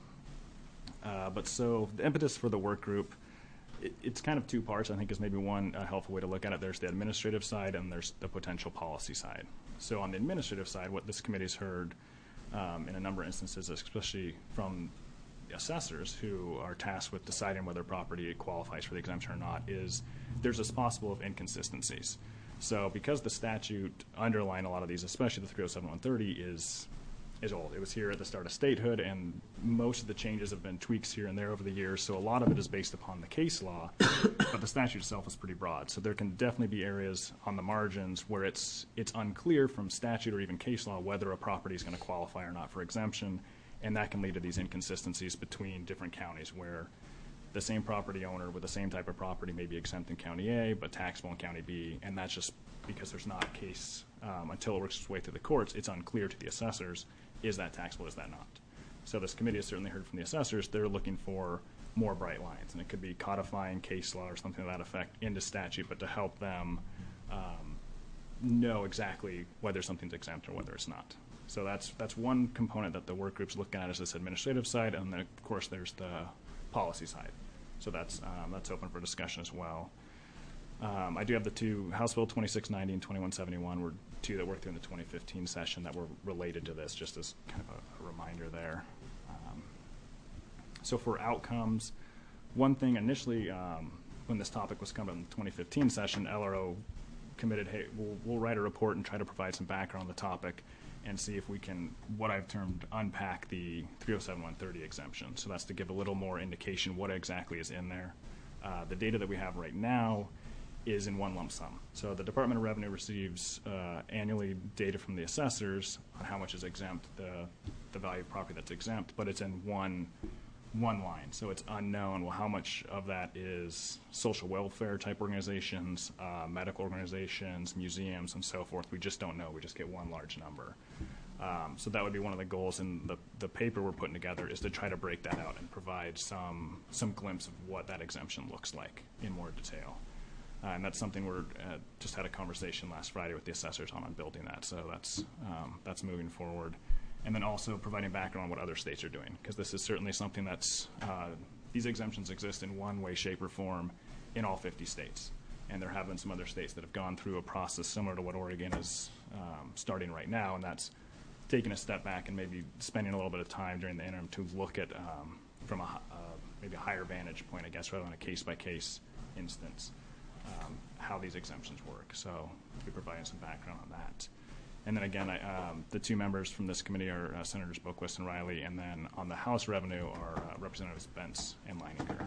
[SPEAKER 12] Uh, but so the impetus for the work group, it, it's kind of two parts. I think is maybe one uh, helpful way to look at it. There's the administrative side and there's the potential policy side. So on the administrative side, what this committee's heard um, in a number of instances, especially from the assessors who are tasked with deciding whether property qualifies for the exemption or not, is there's this possible of inconsistencies. So because the statute underlying a lot of these, especially the three oh seven one thirty, is is old. It was here at the start of statehood, and most of the changes have been tweaks here and there over the years, so a lot of it is based upon the case law, but the statute itself is pretty broad. So there can definitely be areas on the margins where it's it's unclear from statute or even case law whether a property is going to qualify or not for exemption, and that can lead to these inconsistencies between different counties where the same property owner with the same type of property may be exempt in County A but taxable in County B, and that's just because there's not a case um, until it works its way through the courts. It's unclear to the assessors, is that taxable, is that not? So this committee has certainly heard from the assessors. They're looking for more bright lines, and it could be codifying case law or something to that effect into statute, but to help them um, know exactly whether something's exempt or whether it's not. So that's that's one component that the work group's looking at, is this administrative side, and then of course there's the policy side. So that's um, that's open for discussion as well. Um, I do have the two, House Bill twenty-six ninety and twenty-one seventy-one were two that worked through in the twenty fifteen session that were related to this, just as kind of a, a reminder there. Um, so for outcomes, one thing initially um, when this topic was coming in the twenty fifteen session, L R O committed, hey, we'll, we'll write a report and try to provide some background on the topic and see if we can, what I've termed, unpack the three oh seven one thirty exemption. So that's to give a little more indication what exactly is in there. Uh, the data that we have right now is in one lump sum. So the Department of Revenue receives uh, annually data from the assessors on how much is exempt, the, the value of property that's exempt, but it's in one one line. So it's unknown, well, how much of that is social welfare type organizations, uh, medical organizations, museums, and so forth. We just don't know. We just get one large number. Um, so that would be one of the goals in the, the paper we're putting together, is to try to break that out and provide some, some glimpse of what that exemption looks like in more detail. Uh, and that's something we're uh, just had a conversation last Friday with the assessors on, on building that. So that's, um, that's moving forward. And then also providing background on what other states are doing, because this is certainly something that's, uh, these exemptions exist in one way, shape, or form in all fifty states. And there have been some other states that have gone through a process similar to what Oregon is um, starting right now, and that's taking a step back and maybe spending a little bit of time during the interim to look at, um, from a uh, maybe a higher vantage point, I guess, rather than a case-by-case instance, um, how these exemptions work. So we'll be providing some background on that. And then again, I, um, the two members from this committee are uh, Senators Boquist and Riley, and then on the House revenue are uh, Representatives Bentz and Leininger.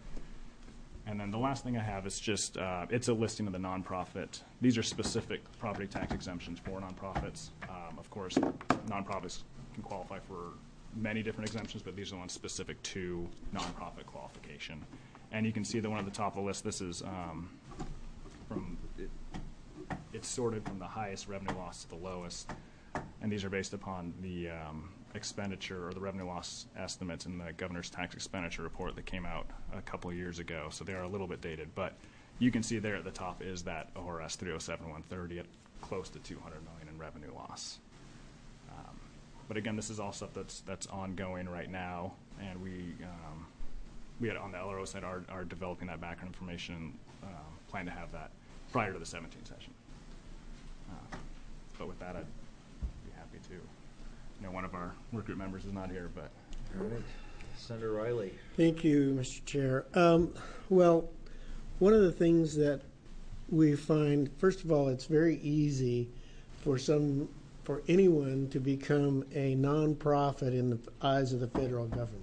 [SPEAKER 12] And then the last thing I have is just, uh, it's a listing of the nonprofit. These are specific property tax exemptions for nonprofits. Um, of course, nonprofits can qualify for many different exemptions, but these are the ones specific to nonprofit qualification. And you can see the one at the top of the list, this is um, from, it, it's sorted from the highest revenue loss to the lowest, and these are based upon the um, expenditure or the revenue loss estimates in the governor's tax expenditure report that came out a couple of years ago. So they are a little bit dated, but you can see there at the top is that O R S three oh seven one thirty at close to two hundred million in revenue loss. Um, but again, this is all stuff that's that's ongoing right now, and we um, we had on the L R O side are, are developing that background information and um, plan to have that prior to the seventeenth session. Uh, but with that, I'd be happy to. You know, one of our work group members is not here, but.
[SPEAKER 1] All right. Senator Riley.
[SPEAKER 4] Thank you, Mister Chair. Um, well, one of the things that we find, first of all, it's very easy for some, for anyone to become a nonprofit in the eyes of the federal government.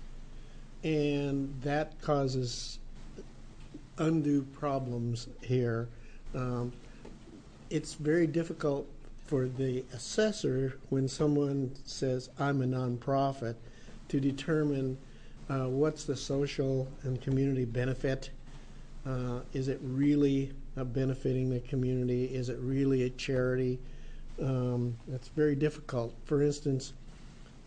[SPEAKER 4] And that causes undue problems here. Um, it's very difficult for the assessor, when someone says, I'm a nonprofit, to determine uh, what's the social and community benefit. Uh, is it really uh, benefiting the community? Is it really a charity? Um, it's very difficult. For instance,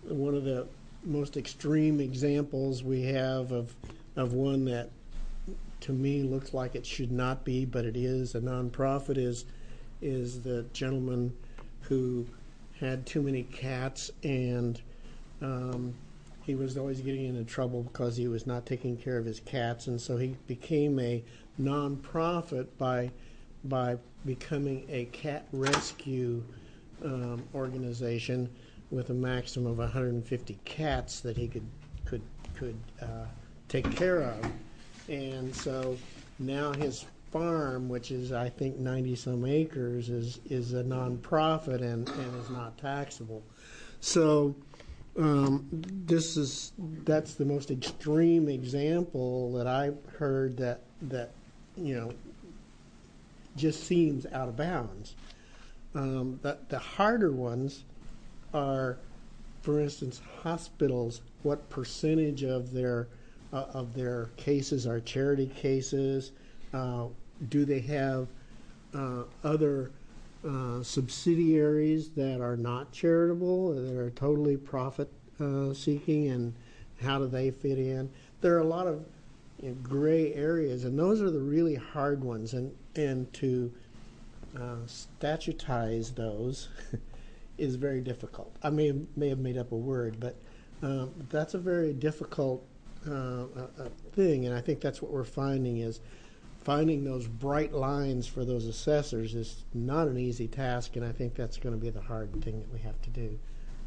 [SPEAKER 4] one of the most extreme examples we have of of one that to me looks like it should not be, but it is a nonprofit, is is the gentleman who had too many cats, and um, he was always getting into trouble because he was not taking care of his cats, and so he became a nonprofit by by becoming a cat rescue um, organization with a maximum of one hundred fifty cats that he could could could uh, take care of. And so now his farm, which is I think ninety some acres, is is a nonprofit and, and is not taxable. So um, this is that's the most extreme example that I've heard that that you know just seems out of bounds. Um, the, the harder ones are, for instance, hospitals. What percentage of their uh, of their cases are charity cases? Uh, do they have uh, other uh, subsidiaries that are not charitable, that are totally profit uh, seeking, and how do they fit in? There are a lot of you know, gray areas, and those are the really hard ones. And and to uh, statutize those is very difficult. I may have, may have made up a word, but um, that's a very difficult uh, uh, thing, and I think that's what we're finding is finding those bright lines for those assessors is not an easy task, and I think that's going to be the hard thing that we have to do.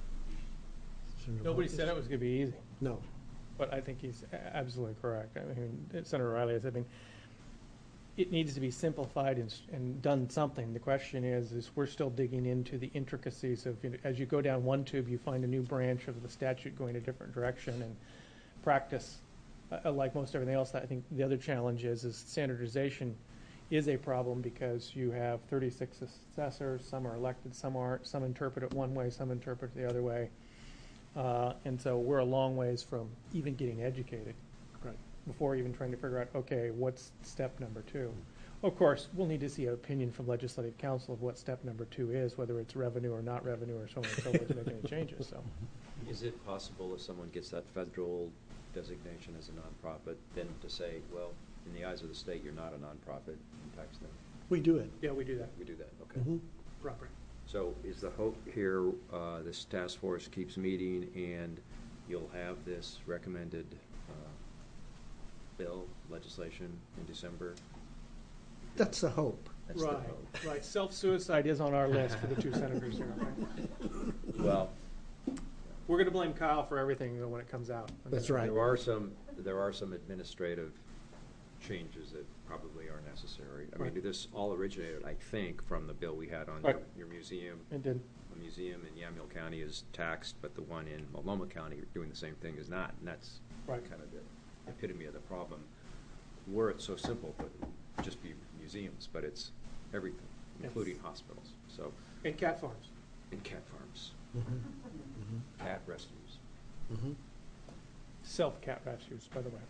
[SPEAKER 13] Nobody said it was going to be easy.
[SPEAKER 4] No.
[SPEAKER 13] But I think he's a- absolutely correct. I mean, Senator Riley has, I mean, it needs to be simplified and, s- and done something. The question is, is we're still digging into the intricacies of, you know, as you go down one tube, you find a new branch of the statute going a different direction, and practice, uh, like most everything else. I think the other challenge is, is standardization is a problem because you have thirty-six assessors, some are elected, some aren't, some interpret it one way, some interpret it the other way. Uh, and so we're a long ways from even getting educated.
[SPEAKER 4] Right.
[SPEAKER 13] Before even trying to figure out, okay, what's step number two? Of course, we'll need to see an opinion from Legislative Council of what step number two is, whether it's revenue or not revenue or so on and so forth to make any changes. So,
[SPEAKER 1] Is it possible if someone gets that federal designation as a nonprofit, then to say, well, in the eyes of the state, you're not a nonprofit, and tax them?
[SPEAKER 4] We do it.
[SPEAKER 13] yeah, we do that.
[SPEAKER 1] We do that, okay.
[SPEAKER 4] Mhm.
[SPEAKER 13] Proper.
[SPEAKER 1] So is the hope here, uh, this task force keeps meeting and you'll have this recommended uh, bill, legislation in December?
[SPEAKER 4] That's the hope.
[SPEAKER 1] That's the
[SPEAKER 13] Right,
[SPEAKER 1] hope.
[SPEAKER 13] right. Self-suicide is on our list for the two senators here. Right?
[SPEAKER 1] Well,
[SPEAKER 13] We're going to blame Kyle for everything though, when it comes out.
[SPEAKER 4] That's right.
[SPEAKER 1] there are some, there are some administrative changes that probably are necessary. I mean,
[SPEAKER 13] Right.
[SPEAKER 1] this all originated, I think, from the bill we had on
[SPEAKER 13] Right.
[SPEAKER 1] your, your museum.
[SPEAKER 13] It did.
[SPEAKER 1] The museum in Yamhill County is taxed, but the one in Multnomah County doing the same thing is not, and that's
[SPEAKER 13] Right.
[SPEAKER 1] kind of the epitome of the problem. Were it so simple, but just be museums, but it's everything,
[SPEAKER 13] Yeah.
[SPEAKER 1] including hospitals, so,
[SPEAKER 13] And cat farms.
[SPEAKER 1] and cat farms,
[SPEAKER 4] Mm-hmm.
[SPEAKER 1] cat rescues.
[SPEAKER 4] Mm-hmm.
[SPEAKER 13] Self-cat rescues, by the way.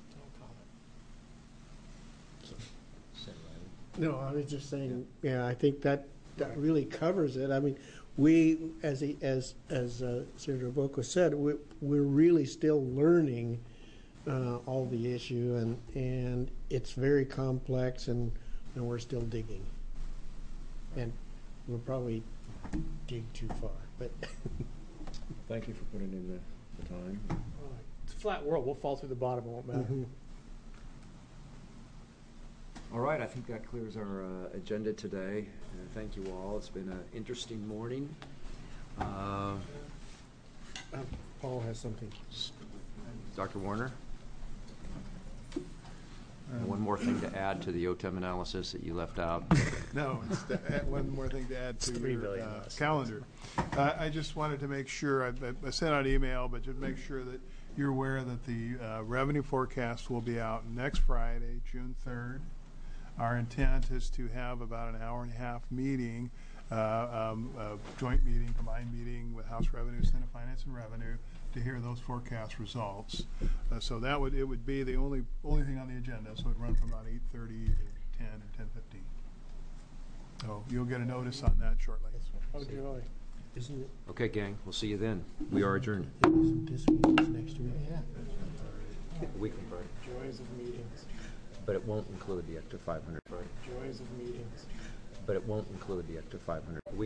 [SPEAKER 4] No, I was just saying, yeah, I think that, that really covers it. I mean, we, as, he- as, as uh, Senator Boca said, we, we're really still learning uh, all the issue, and, and it's very complex, and, and we're still digging. And we'll probably dig too far, but.
[SPEAKER 1] Thank you for putting in the, the time.
[SPEAKER 13] It's a flat world. We'll fall through the bottom. It won't matter.
[SPEAKER 4] Mhm.
[SPEAKER 1] All right, I think that clears our uh, agenda today. Uh, thank you all. It's been an interesting morning. Uh,
[SPEAKER 4] Uh, Paul has something.
[SPEAKER 1] Doctor Warner? One more thing to add to the O T E M analysis that you left out.
[SPEAKER 2] No, it's to add one more thing to add to
[SPEAKER 3] three
[SPEAKER 2] your
[SPEAKER 3] billion
[SPEAKER 2] uh,
[SPEAKER 3] less.
[SPEAKER 2] calendar. Uh, I just wanted to make sure, I, I sent out email, but just make sure that you're aware that the uh, revenue forecast will be out next Friday, June third. Our intent is to have about an hour and a half meeting, uh, um, a joint meeting, combined meeting with House Revenue, Senate Finance and Revenue, to hear those forecast results. Uh, so that would, it would be the only, only thing on the agenda, so it'd run from about eight thirty to ten and ten fifteen. So you'll get a notice on that shortly.
[SPEAKER 13] Oh, joy.
[SPEAKER 4] Isn't it?
[SPEAKER 1] Okay, gang, we'll see you then. We are adjourned.
[SPEAKER 4] Isn't this week's next week?
[SPEAKER 1] A week from Friday.
[SPEAKER 13] Joys of meetings.
[SPEAKER 1] But it won't include the extra five hundred.
[SPEAKER 13] Joys of meetings.
[SPEAKER 1] But it won't include the extra five hundred.